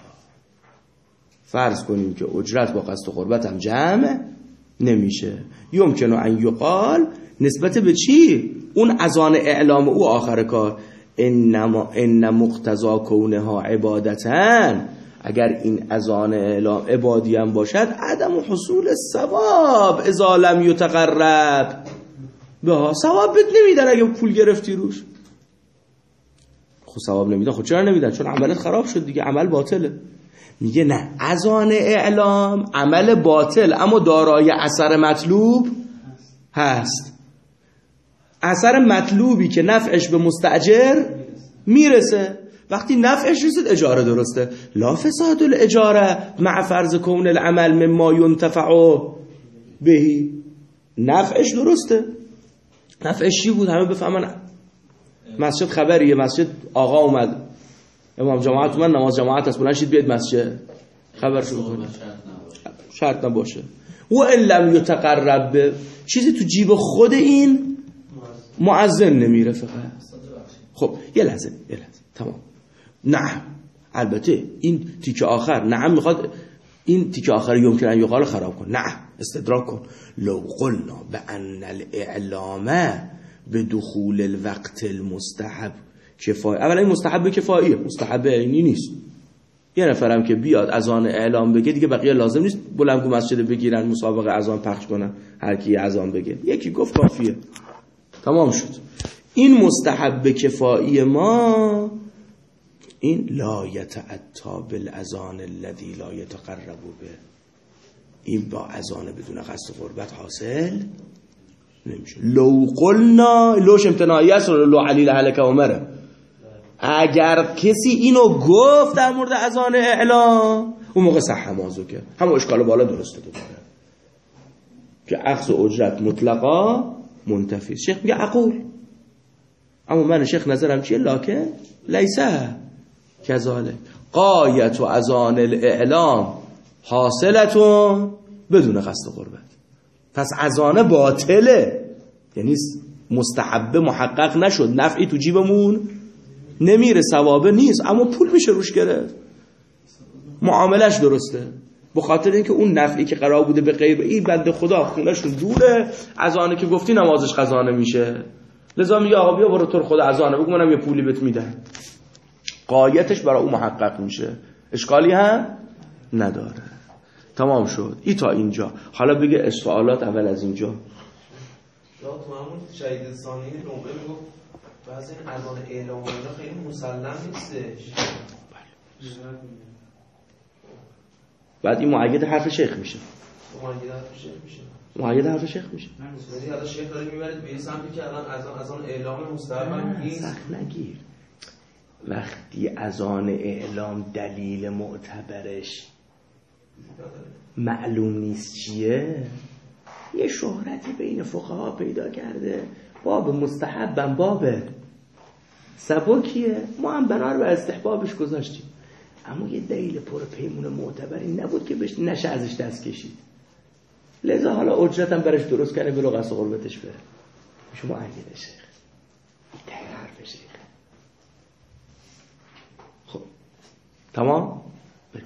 فرض کنیم که اجرت با قصد و قربت هم جمع نمیشه. یمکن ان یقال نسبت به چی؟ اون اذان اعلام او آخر کار. انما ان مقتضا کونها عبادتن، اگر این اذان اعلام عبادی هم باشد عدم حصول ثواب اذا لم یتقرب به ثواب بد نمیدن اگه پول گرفتی روش. خب ثواب نمیدن. خب چرا نمیدن؟ چون عملت خراب شد دیگه، عمل باطله. میگه نه، اذان اعلام عمل باطل اما دارای اثر مطلوب هست. اثر مطلوبی که نفعش به مستاجر میرسه. وقتی نفعش رسید اجاره درسته. لا فساد الاجاره مع فرض کون العمل مما ينتفع به. نفعش درسته. نفعش چی بود؟ همه بفهمن مسجد خبریه، مسجد آقا اومد، امام جماعت اومد، نماز جماعت هست، بلند شید بیاید مسجد، خبر شروع کنید. شرط نباشه. و ان لم یتقرب به چیزی تو جیب خود این مؤذن نمیره فقط. خب یه لحظه یه لحظه تمام. نه البته این تیکه آخر نعم میخواد این تیکه آخر یمکن ان یقال خراب کن. نه استدراک کن. لو قلنا بان الاعلام بدخول الوقت المستحب کفایه. اولا این مستحب کفاییه، مستحب عینی نیست. یه نفرم که بیاد اذان اعلام بگه دیگه بقیه لازم نیست بلندگو مسجد بگیرن مسابقه اذان پخش کنن، هر کی اذان بگه یکی گفت کافیه، تمام شد. این مستحب کفایی ما این لا یتعطا بالاذان الذی لا یتقرب به، این با اذان بدون قصد قربت حاصل نمیشه. لو قلنا لوش امتناعی است، لو علیل هلک عمره. اگر کسی اینو گفت در مورد اذان اعلام اون موقع صح مازو که همون اشکال بالا درسته دوباره که اخذ اجرت مطلقا منتفی. شیخ میگه عقول، اما من شیخ نظرم چیه؟ لکن لیسه کذالک. قایت و اذان الاعلام حاصلتون بدون قصد قربت. پس اذان باطله، یعنی مستحبه محقق نشد، نفعی تو جیبمون نمیره، ثوابه نیست، اما پول میشه روش گرفت، معاملش درسته، به خاطر اینکه اون نفعی که قرار بوده به غیر این بنده خدا خونهشون دوره، اذانه که گفتی نمازش قضا نمیشه، لذا میگه آقا بیا برو تو رو خدا اذانه بگو منم یه پولی بهت میدم، غایتش برای اون محقق میشه، اشکالی هم نداره. تمام شد این تا اینجا. حالا بگه سوالات اول از اینجا. یا تو همون شهید ثانی نوبه میگفت بعضی این اذان اعلام و اینا خیلی مسلم نیستش. بعد این معید حرف شیخ میشه. معید حرف شیخ میشه. معید حرف شیخ میشه. یعنی الان شیخ داره میبرید به این سمتی که الان اذان اذان اعلام مستحب نیست. سخت نگیر. وقتی اذان اعلام دلیل معتبرش معلوم نیست چیه، یه شهرتی بین فقها پیدا کرده، باب مستحبم بابه سبکیه، ما هم بنار بر استحبابش گذاشتیم، اما یه دلیل پر پیمون معتبری نبود که بهش نشه ازش دست کشید، لذا حالا اجرتم برش درست کنه بلو قصد قربتش بره. شما عقیده شیخ دلیل حرف شیخ. خب تمام؟ بریم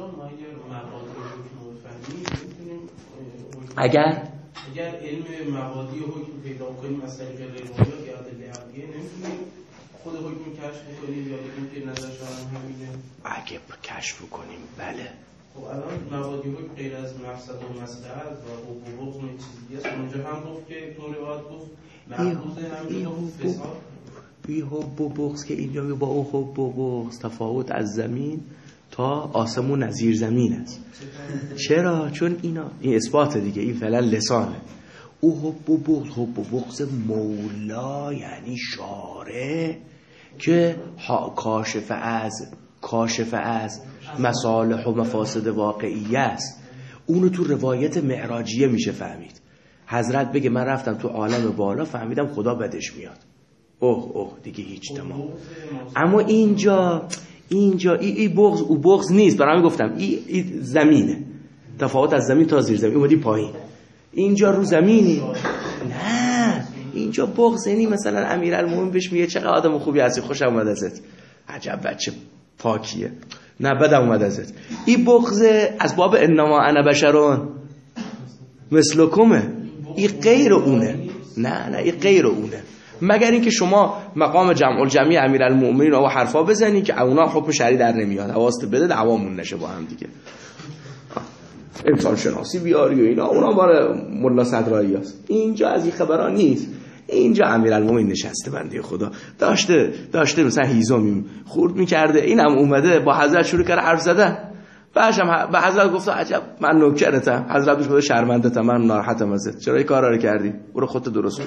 اگر اگر علم مبادی و حکم پیدا کنیم مثلا غیر روایات یا ادله عقلیه نمیتونیم خود حکم کشف کنیم یا بگیم که نظر شما همینه؟ اگه کشف کنیم بله. خب الان مبادی حکم غیر از مفسد و مصلحت و حب و بغض و چیزی است، اونجا هم گفت که تو روایت گفت محفوظ همین گفت فساد بی حب و بغض که اینجا با او حب و بغض تفاوت از زمین تا آسمون از زیر زمین است. چرا؟ چون اینا این اثبات دیگه، این فعلا لسانه. او حب و بغض، حب و بغض مولا یعنی شارع که کاشف از کاشف از مصالح و مفاسد واقعیه است. اونو تو روایت معراجیه میشه فهمید. حضرت بگه من رفتم تو عالم بالا فهمیدم خدا بدش میاد، اوه اوه دیگه هیچ تمام. اما اینجا اینجا ای, ای بغض او بغض نیست، برای گفتم ای, ای زمینه، تفاوت از زمین تا زیر زمین، اومدی پایین، اینجا رو زمینی. نه اینجا بغض یعنی مثلا امیرالمومنین بهش میگه چقدر آدم خوبی هستی، خوشم اومد ازت، عجب بچه پاکیه، نه بدم اومد ازت. این بغض از باب انما انا بشرون مثلکمه، این غیر اونه. نه نه این غیر اونه، مگر اینکه شما مقام جمع الجمعی امیرالمومنین و حرفا بزنی که اونا حکم شرعی در نمیاد، حواست بده دعوامون نشه با هم دیگه، انسان شناسی بیاری و اینا، اونا باره ملا صدرایی هست. اینجا از این خبران نیست، اینجا امیرالمومنین نشسته بنده خدا داشته داشته مثلا هیزم خورد میکرده، اینم اومده با حضرت شروع کرده حرف زدن، بعدم به حضرت گفت عجب من نوکرتم، حضرت بهش گفت شرمنده‌ام، من ناراحتم ازت، چرا این کارا رو کردی، برو خودت درست کن.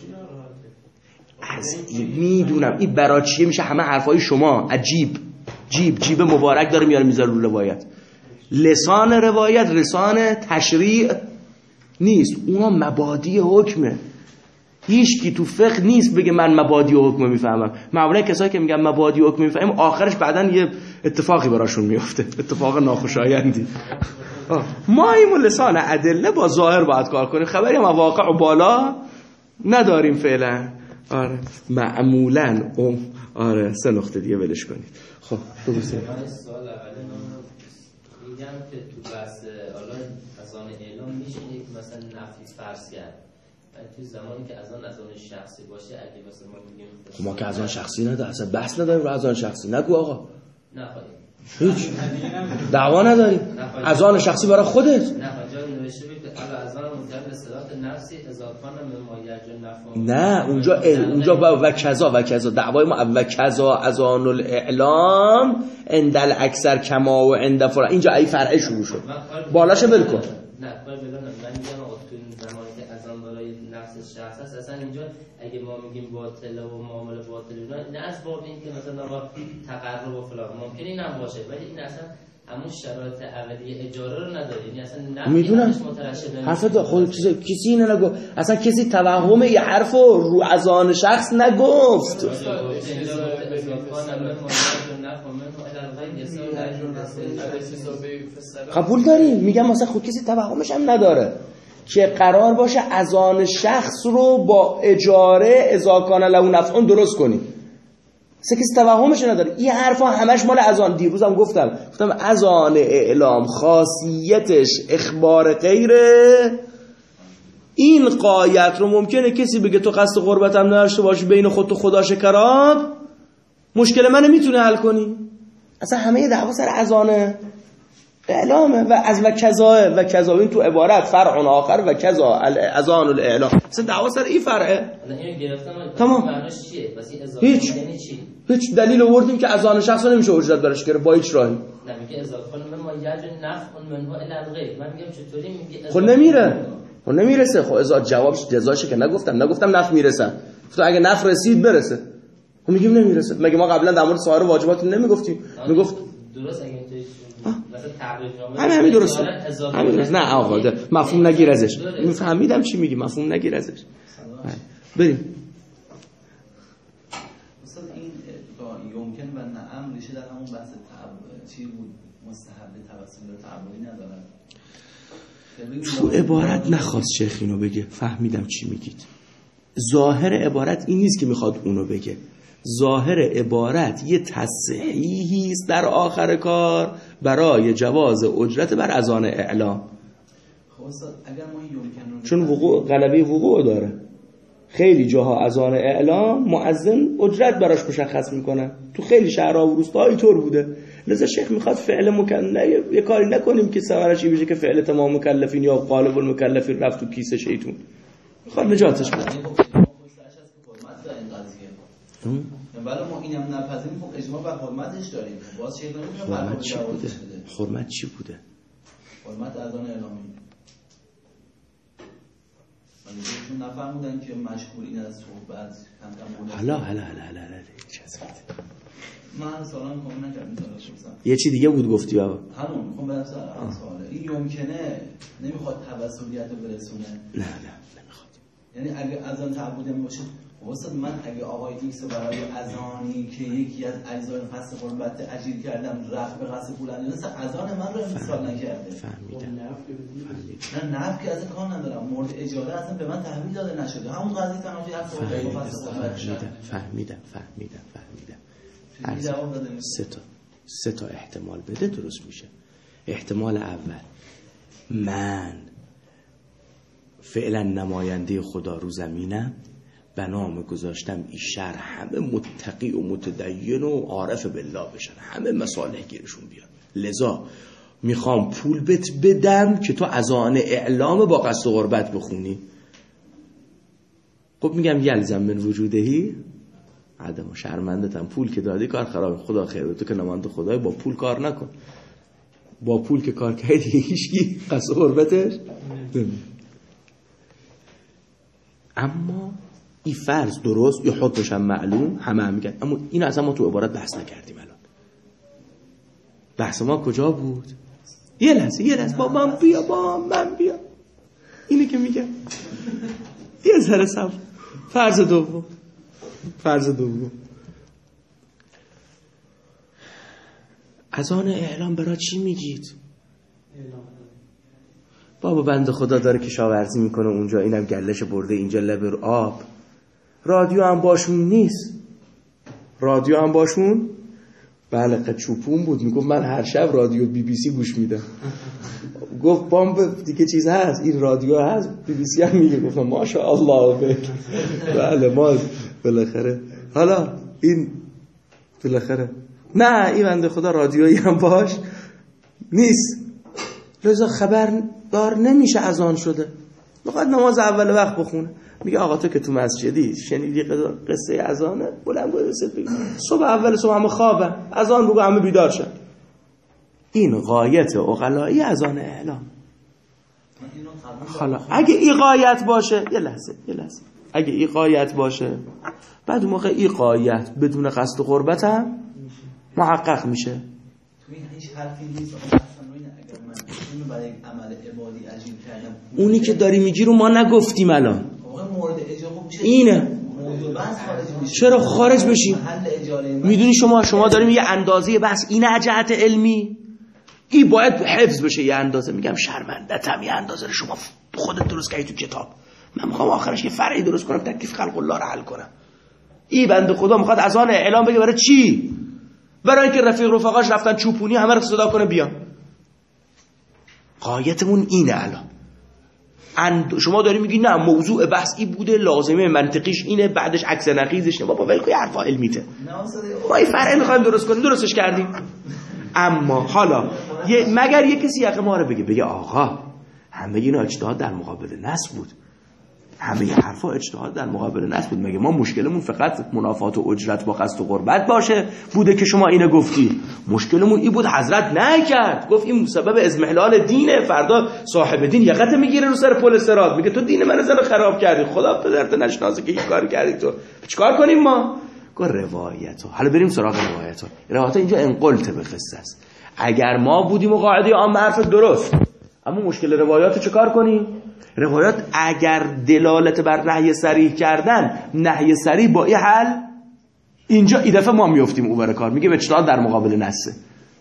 از این میدونم این برای چیه میشه همه حرفای شما عجیب جیب جیب مبارک داره میاره میذاره رو روایت، لسان روایت لسان تشریع نیست، اونا مبادی حکمه. هیچ کی تو فقه نیست بگه من مبادی حکم میفهمم، معمولا کسایی که میگن مبادی حکم میفهمم آخرش بعدن یه اتفاقی براشون میفته، اتفاق ناخوشایندی. ما این لسان ادله با ظاهر باید کار کنیم، خبری هم واقع و بالا نداریم فعلا. آره معمولا اون آره سه نقطه دیگه ولش کنید. خب بگو سه سوال اولی میگم که تو بحث حالا اذان اعلام میشه یک مثلا نفی فرض کرد، تو زمانی که اذان اذان شخصی باشه اگه مثلا ما میگیم ما که اذان شخصی نداره، اصلا بحث نداریم رو اذان شخصی، نگو آقا نخواهیم هیچ دعوا نداریم، اذان شخصی برای خودت نه جا نوشته بود الا اذان مجرد به صلات نفسی اضافان مما یرجو نفع. نه اونجا اونجا با و کذا و کذا دعوای ما و کذا اذان الاعلام عند الاکثر کما و عند فلان، اینجا ای فرع شروع شد بالاش ول کن. نه کار بدون من میگم آقا تو این زمانی که اذان برای نفس شخص هست اصلا اینجا اگه ما میگیم باطله و معامله باطله نه از باب این که مثلا آقا تقرب و فلان ممکنه این هم باشه، ولی این اصلا همون شرایط اولیه اجاره رو نداره، یعنی اصلا نفی میدونم مترشح نمیشه. حرف خود کسی کسی اینو نگفت، اصلا کسی توهم یه حرفو رو از آن شخص نگفت. قبول داریم، میگم مثلا خود کسی توهمش هم نداره که قرار باشه از آن شخص رو با اجاره اذا کان له نفع درست کنیم. سه کسی توهمش نداره. این حرفا همش مال اذان. دیروزم گفتم گفتم اذان اعلام خاصیتش اخبار غیره. این قایت رو ممکنه کسی بگه تو قصد قربت هم نداشته باشی، بین خود و خدا شکراب، مشکل منو میتونه حل کنی. اصلا همه دعوا سر اذان اعلامه و از و کذا و کذا. این تو عبارت فرع آخر و کذا اذان الاعلام، اصلا دعوا سر این فرعه. اینو گرفتم. تمام. معناش چیه؟ پس این اضافه یعنی چی؟ هیچ دلیل آوردیم که اذان شخص نمیشه اجرت براش گرفت با هیچ راهی. نه میگه اضافه من ما یج نفع منها الی الغیر. من میگم چطوری میگه خب نمیره. خب نمیرسه. خب ازا جوابش جزاشه که نگفتم نگفتم نفع میرسه. گفتم اگه نفع رسید برسه. خب میگیم نمیرسه. مگه ما قبلا در مورد سایر واجبات نمیگفتیم؟ میگفت درست. اگه اینطوری مثلا تعریف نامه همین همین درسته. همین درست. نه آقا مفهوم نگیر ازش. میفهمیدم چی میگی، مفهوم نگیر ازش. بریم. استاد این یمکن و نعم ریشه در همون بحث چی بود؟ مستحب توسل تعبدی ندارد. تو عبارت نخواست شیخ اینو بگه. فهمیدم چی میگید. ظاهر عبارت این نیست که میخواد اونو بگه. ظاهر عبارت یه تصحیحی است در آخر کار برای جواز اجرت بر اذان اعلام. خب استاد اگر ما یمکن، چون وقوع غلبه وقوع داره. خیلی جاها اذان اعلام مؤذن اجرت براش مشخص میکنه. تو خیلی شهرها و روستاها اینطور بوده. لذا شیخ میخواد فعل مکلف یه کاری نکنیم که ثمرش این بشه که فعل تمام مکلفین یا غالب المکلفین رفت تو کیسه شیطون. میخواد نجاتش بده. ولی ما اینم نپذیریم. خب اجماع بر حرمتش داریم. باز چه نمیشه؟ حرمت چی بوده؟ حرمت چی بوده؟ حرمت اذان اعلامی. ولی چون نفهمیدن که مشغول این از صحبت کم کم حالا حالا حالا حالا چسبید. من سوالم کامل نکردم. یه چی دیگه بود گفتی بابا. همون میخوام برم سر سواله. این یمکنه نمیخواد توسلیت رو برسونه. نه نه نمیخواد. یعنی اگه اذان تعبدی باشه، واسه من اگه آقای ایکس برای اذانی که یکی از اجزای قصد قربت اجیر کردم رفت به قصد پول اندازه، اذان من رو امسال نکرده. فهمیدم. نه نفع که از این کار ندارم. مورد اجاره اصلا به من تحویل داده نشده. همون قضیه تناقضی هست. فهمیدم فهمیدم فهمیدم فهمیدم. سه تا سه تا احتمال بده درست میشه. احتمال اول، من فعلا نماینده خدا رو زمینم، به نام گذاشتم این شهر همه متقی و متدین و عارف بالله بشن، همه مصالح گیرشون بیاد، لذا میخوام پول بت بدم که تو اذان اعلام با قصد قربت بخونی. خب میگم یلزم من وجودهی عدم و شرمندتم. پول که دادی کار خراب، خدا خیر به تو که نماینده خدای، با پول کار نکن. با پول که کار کردی هیچکی قصد قربتش نمی. اما این فرض درست، یه حکمش هم معلوم، همه هم میگن، اما این اصلا ما تو عبارت بحث نکردیم. الان بحث ما کجا بود؟ یه لحظه یه لحظه با من بیا با من بیا اینه که میگم یه ذره صبر. فرض دوم فرض دوم اذان اعلام برای چی میگید؟ بابا بنده خدا داره کشاورزی میکنه اونجا، اینم گلش برده اینجا لب رو آب، رادیو هم باشون نیست. رادیو هم باشون بله قچوپون بود، میگفت من هر شب رادیو بی بی سی گوش میدم. گفت بامب دیگه چیز هست، این رادیو هست، بی بی سی هم میگه. گفتم ماشاءالله. بله ما بالاخره حالا این بالاخره نه این بنده خدا رادیویی هم باش نیست، لذا خبر دار نمیشه اذان شده، میخواد نماز اول وقت بخونه. میگه آقا تو که تو مسجدی شنیدی قصه اذانه، بلند برسید بگی صبح اول صبح همه خوابن، اذان بگو همه بیدار شن. این غایت عقلایی اذان اعلام. حالا اگه این غایت باشه، یه لحظه یه لحظه اگه این غایت باشه، بعد اون موقع این غایت بدون قصد قربت هم محقق میشه. این هیچ حرفی نیست. اصلا اگر من اینو برای عمل عبادی عجیب کردم، اونی که داری میگی رو ما نگفتیم الان. واقعا مورد اجاره اینه. چرا خارج بشیم؟ میدونی شما شما داری میگه اندازه بس اینه جهت علمی، این باید حفظ بشه یه اندازه. میگم شرمندتم یه اندازه رو شما خودت درست کردی تو کتاب، من میخوام آخرش یه فرعی درست کنم تکلیف خلق الله رو حل کنم. این بنده خدا میخواد از آن اعلام بگه برای چی؟ برای اینکه رفیق رفقاش رفتن چوپونی همه رو صدا کنه بیان. غایتمون اینه الان. اند... شما داری میگی نه موضوع بحث این بوده، لازمه منطقیش اینه، بعدش عکس نقیضش نه. بابا ولکو حرفا علمیته. ما این فرعی میخوایم درست کنیم، درستش کردیم. اما حالا یه مگر یه کسی حق ما رو بگه بگه آقا همه اینا اجتهاد در مقابل نص بود، همه ی حرفا اجتهاد در مقابل نص بود، مگه ما مشکلمون فقط منافات و اجرت با قصد و قربت باشه بوده که شما اینو گفتی؟ مشکلمون این بود حضرت نکرد، گفت این سبب ازمحلال دینه، فردا صاحب دین یقت میگیره رو سر پل صراط میگه تو دین من زن خراب کردی، خدا پدرت نشناسه که این کار کردی، تو چیکار کنیم ما؟ گفت روایتو. حالا بریم سراغ روایتو. روایت اینجا انقلت به قصه است. اگر ما بودیم و قاعده عام حرف درست، اما مشکل روایاتو چیکار کنیم؟ روایات اگر دلالت بر نهی صریح کردن، نهی صریح با این حل، اینجا این دفعه ما میافتیم اوبر کار، میگه اجتهاد در مقابل نصه.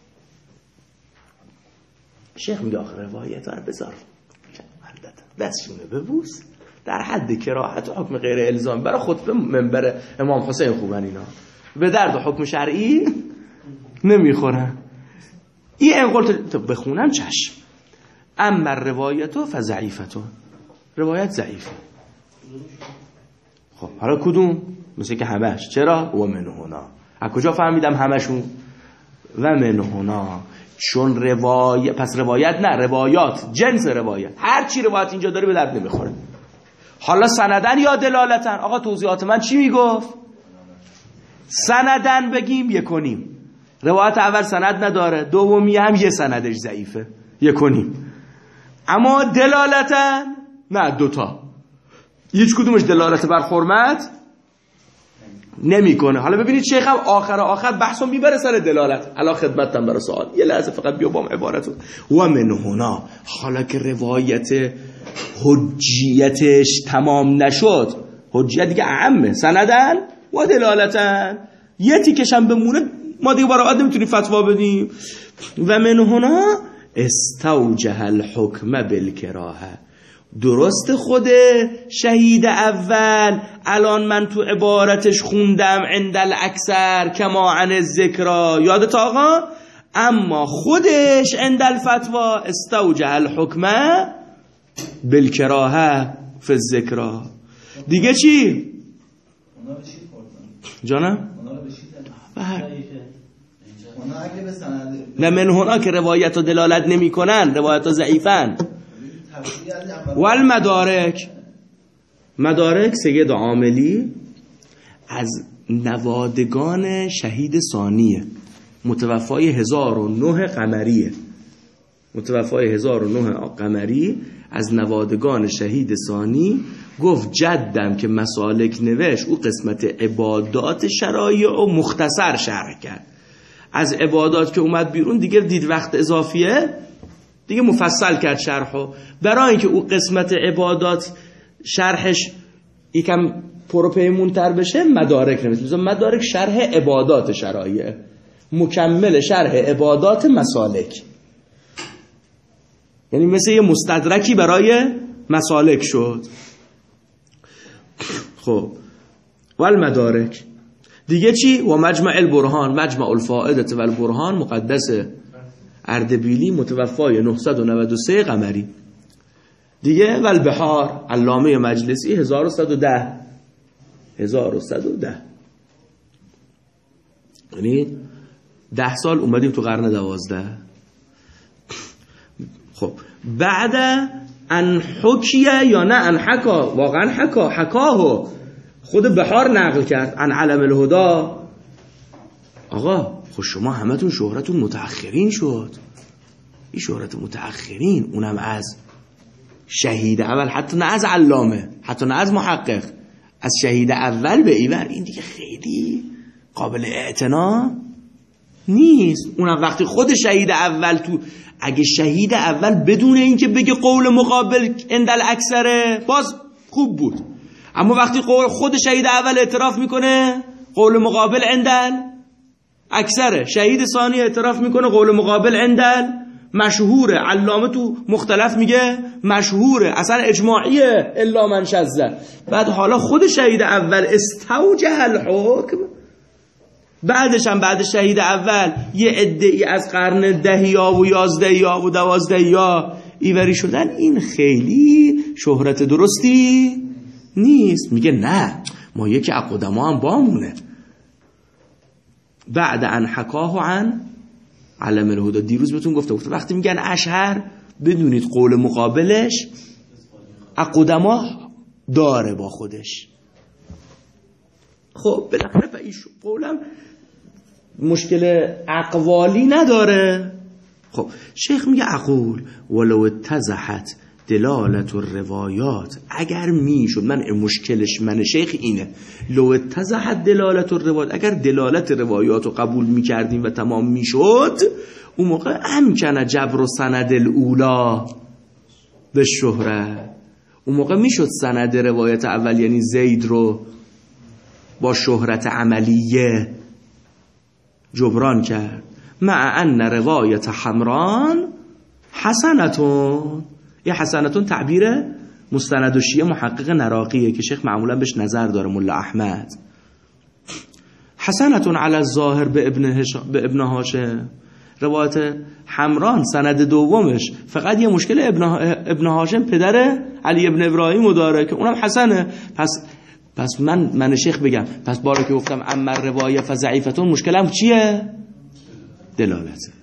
شیخ میگه آخر روایت ها رو بذار دستشونه ببوس، در حد کراهت و حکم غیر الزام برای خطبه منبر امام حسین خوبن اینا، به درد و حکم شرعی نمیخورن. این انقلت بخونم چشم. اما روایتو فضعیفتو، روایت ضعیفه. خب حالا کدوم؟ مثل که همش. چرا؟ و من هنا. از کجا فهمیدم همشون؟ و من هنا. چون روایت، پس روایت نه، روایات جنس روایت، هر چی روایت اینجا داره به درد نمیخوره. حالا سندن یا دلالتن؟ آقا توضیحات من چی میگفت؟ سندن بگیم یکنیم، روایت اول سند نداره، دومی هم یه سندش ضعیفه، یکنیم. اما دلالتن نه، دوتا، هیچ کدومش دلالت بر حرمت نمیکنه. حالا ببینید شیخ هم آخر آخر بحثو میبره سر دلالت. الان خدمتتم برای سوال، یه لحظه فقط بیا بام عبارتو. و من هنا، حالا که روایت حجیتش تمام نشد، حجیت دیگه اعمه، سندن و دلالتن، یه تیکش هم بمونه ما دیگه برای نمیتونیم فتوا بدیم. و من هنا استوجه الحکم بالکراهه. درست خود شهید اول الان من تو عبارتش خوندم عند الاکثر کما عن الذکرا، یادت آقا؟ اما خودش عند الفتوا استوجه الحکم بالکراهه فی الذکرا. دیگه چی؟ جانم؟ نه من هنا که روایت و دلالت نمی کنن، روایت و ضعیفن. والمدارک، مدارک سید عاملی از نوادگان شهید ثانیه، متوفای هزار و نه قمریه، متوفای هزار و نه قمری، از نوادگان شهید ثانی. گفت جدم که مسالک نوشت او قسمت عبادات شرایع و مختصر شرح کرد. از عبادات که اومد بیرون دیگه دید وقت اضافیه، دیگه مفصل کرد شرحو. برای اینکه او قسمت عبادات شرحش یکم پروپیمونتر بشه مدارک نوشت. مثلا مدارک شرح عبادات شرایع، مکمل شرح عبادات مسالک، یعنی مثل یه مستدرکی برای مسالک شد. خب والمدارک دیگه چی؟ و مجمع البرهان، مجمع الفائده و البرهان مقدس اردبیلی، متوفای نهصد و نود و سه قمری. دیگه والبحار علامه مجلسی هزار و صد و ده، هزار و صد و ده، یعنی ده سال اومدیم تو قرن دوازده. خب بعد ان حکیه یا نه ان حکا، واقعا حکا، حکاهو خود بحار نقل کرد ان علم الهدا. آقا خب شما همتون شهرتون متأخرین شد، این شهرت متأخرین، اونم از شهید اول، حتی نه از علامه، حتی نه از محقق، از شهید اول به ایور، این دیگه خیلی قابل اعتنا نیست. اونم وقتی خود شهید اول تو، اگه شهید اول بدون اینکه بگه قول مقابل اندل اکثره باز خوب بود، اما وقتی خود شهید اول اعتراف میکنه قول مقابل اندل اکثره، شهید ثانی اعتراف میکنه قول مقابل اندل مشهوره، علامه تو مختلف میگه مشهوره، اصلا اجماعیه الا من شذ. بعد حالا خود شهید اول استوجه الحکم، بعدش هم بعد شهید اول یه عده‌ای از قرن دهیا و یازدهیا و دوازدهیا ایوری شدن، این خیلی شهرت درستی نیست. میگه نه، ما یکی از قدما هم بامونه. بعد ان حکاه عن علم الهدى، دیروز بهتون گفته گفته وقتی میگن اشهر بدونید قول مقابلش از قدما داره با خودش. خب بالاخره به این قولم مشکل اقوالی نداره. خب شیخ میگه اقول ولو اتضحت دلالت الروایات، اگر میشد، من مشکلش من شیخ اینه، لو اتضحت دلالت الروایات، اگر دلالت روایات رو قبول میکردیم و تمام میشد، اون موقع امکنه جبر و سند الاولا به شهره، اون موقع میشد سند روایت اول یعنی زید رو با شهرت عملیه جبران کرد. مع ان روایت حمران حسنتون، یه حسنتون تعبیر مستند و شیعه محقق نراقیه که شیخ معمولا بهش نظر داره، ملا احمد. حسنتون علی الظاهر به ابن, هش... به ابن هاشم، روایت حمران سند دومش فقط یه مشکل ابن, ابن هاشم پدر علی ابن ابراهیم داره که اونم حسنه. پس پس من من شیخ بگم، پس باره که گفتم اما روایه فضعیفتون، مشکلم چیه؟ دلالته.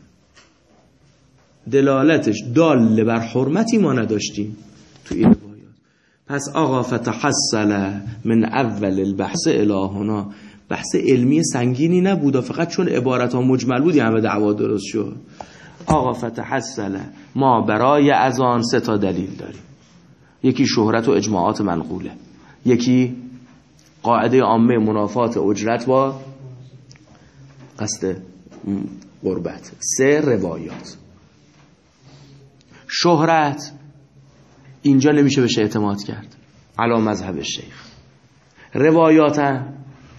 دلالتش دال بر حرمتی ما نداشتیم تو این روایات. پس آقا فتحصل من اول البحث الهنا، بحث علمی سنگینی نبود، فقط چون عبارت ها مجمل بودی همه دعوا درست شد. آقا فتحصل ما برای اذان سه تا دلیل داریم، یکی شهرت و اجماعات منقوله، یکی قاعده عامه منافات اجرت با قصد قربت، سه روایات. شهرت اینجا نمیشه بهش اعتماد کرد علی مذهب شیخ، روایات هم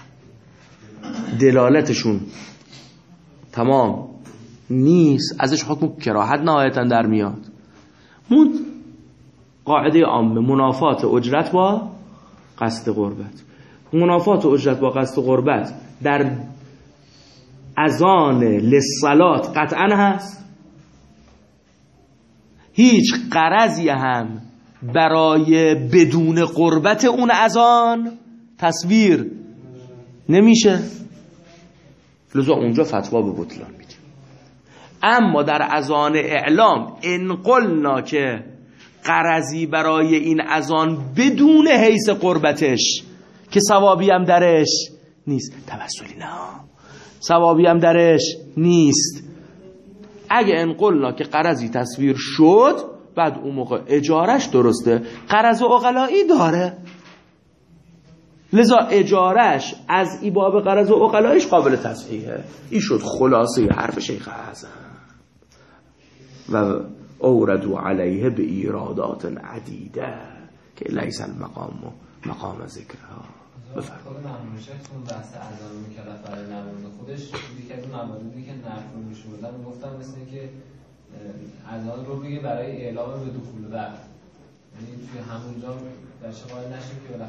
دلالتشون تمام نیست، ازش حکم کراهت نهایتا در میاد. مون قاعده عامه منافات اجرت با قصد قربت، منافات اجرت با قصد قربت در اذان للصلات قطعا هست، هیچ غرضی هم برای بدون قربت اون اذان تصویر نمیشه، لذا اونجا فتوا به بطلان میده. اما در اذان اعلام ان قلنا که غرضی برای این اذان بدون حیث قربتش که ثوابی هم درش نیست، توسلی نه ثوابی هم درش نیست، اگه ان قلنا که غرضی تصویر شد، بعد اون موقع اجارش درسته، غرض عقلایی داره، لذا اجارش از ایباب غرض عقلاییش قابل تصحیحه. این شد خلاصه حرف شیخ اعظم. و اوردوا علیه به ایرادات عدیده که لیس المقام مقام ذکرها. بفرمایید. خود مأمون شیخ اون بحث اذان مکلف برای نماز خودش یکی از مواردی که نفی میشودن گفتن مثل که اذان رو بگه برای اعلام به دخول وقت، یعنی توی همونجا در شمال نشیم که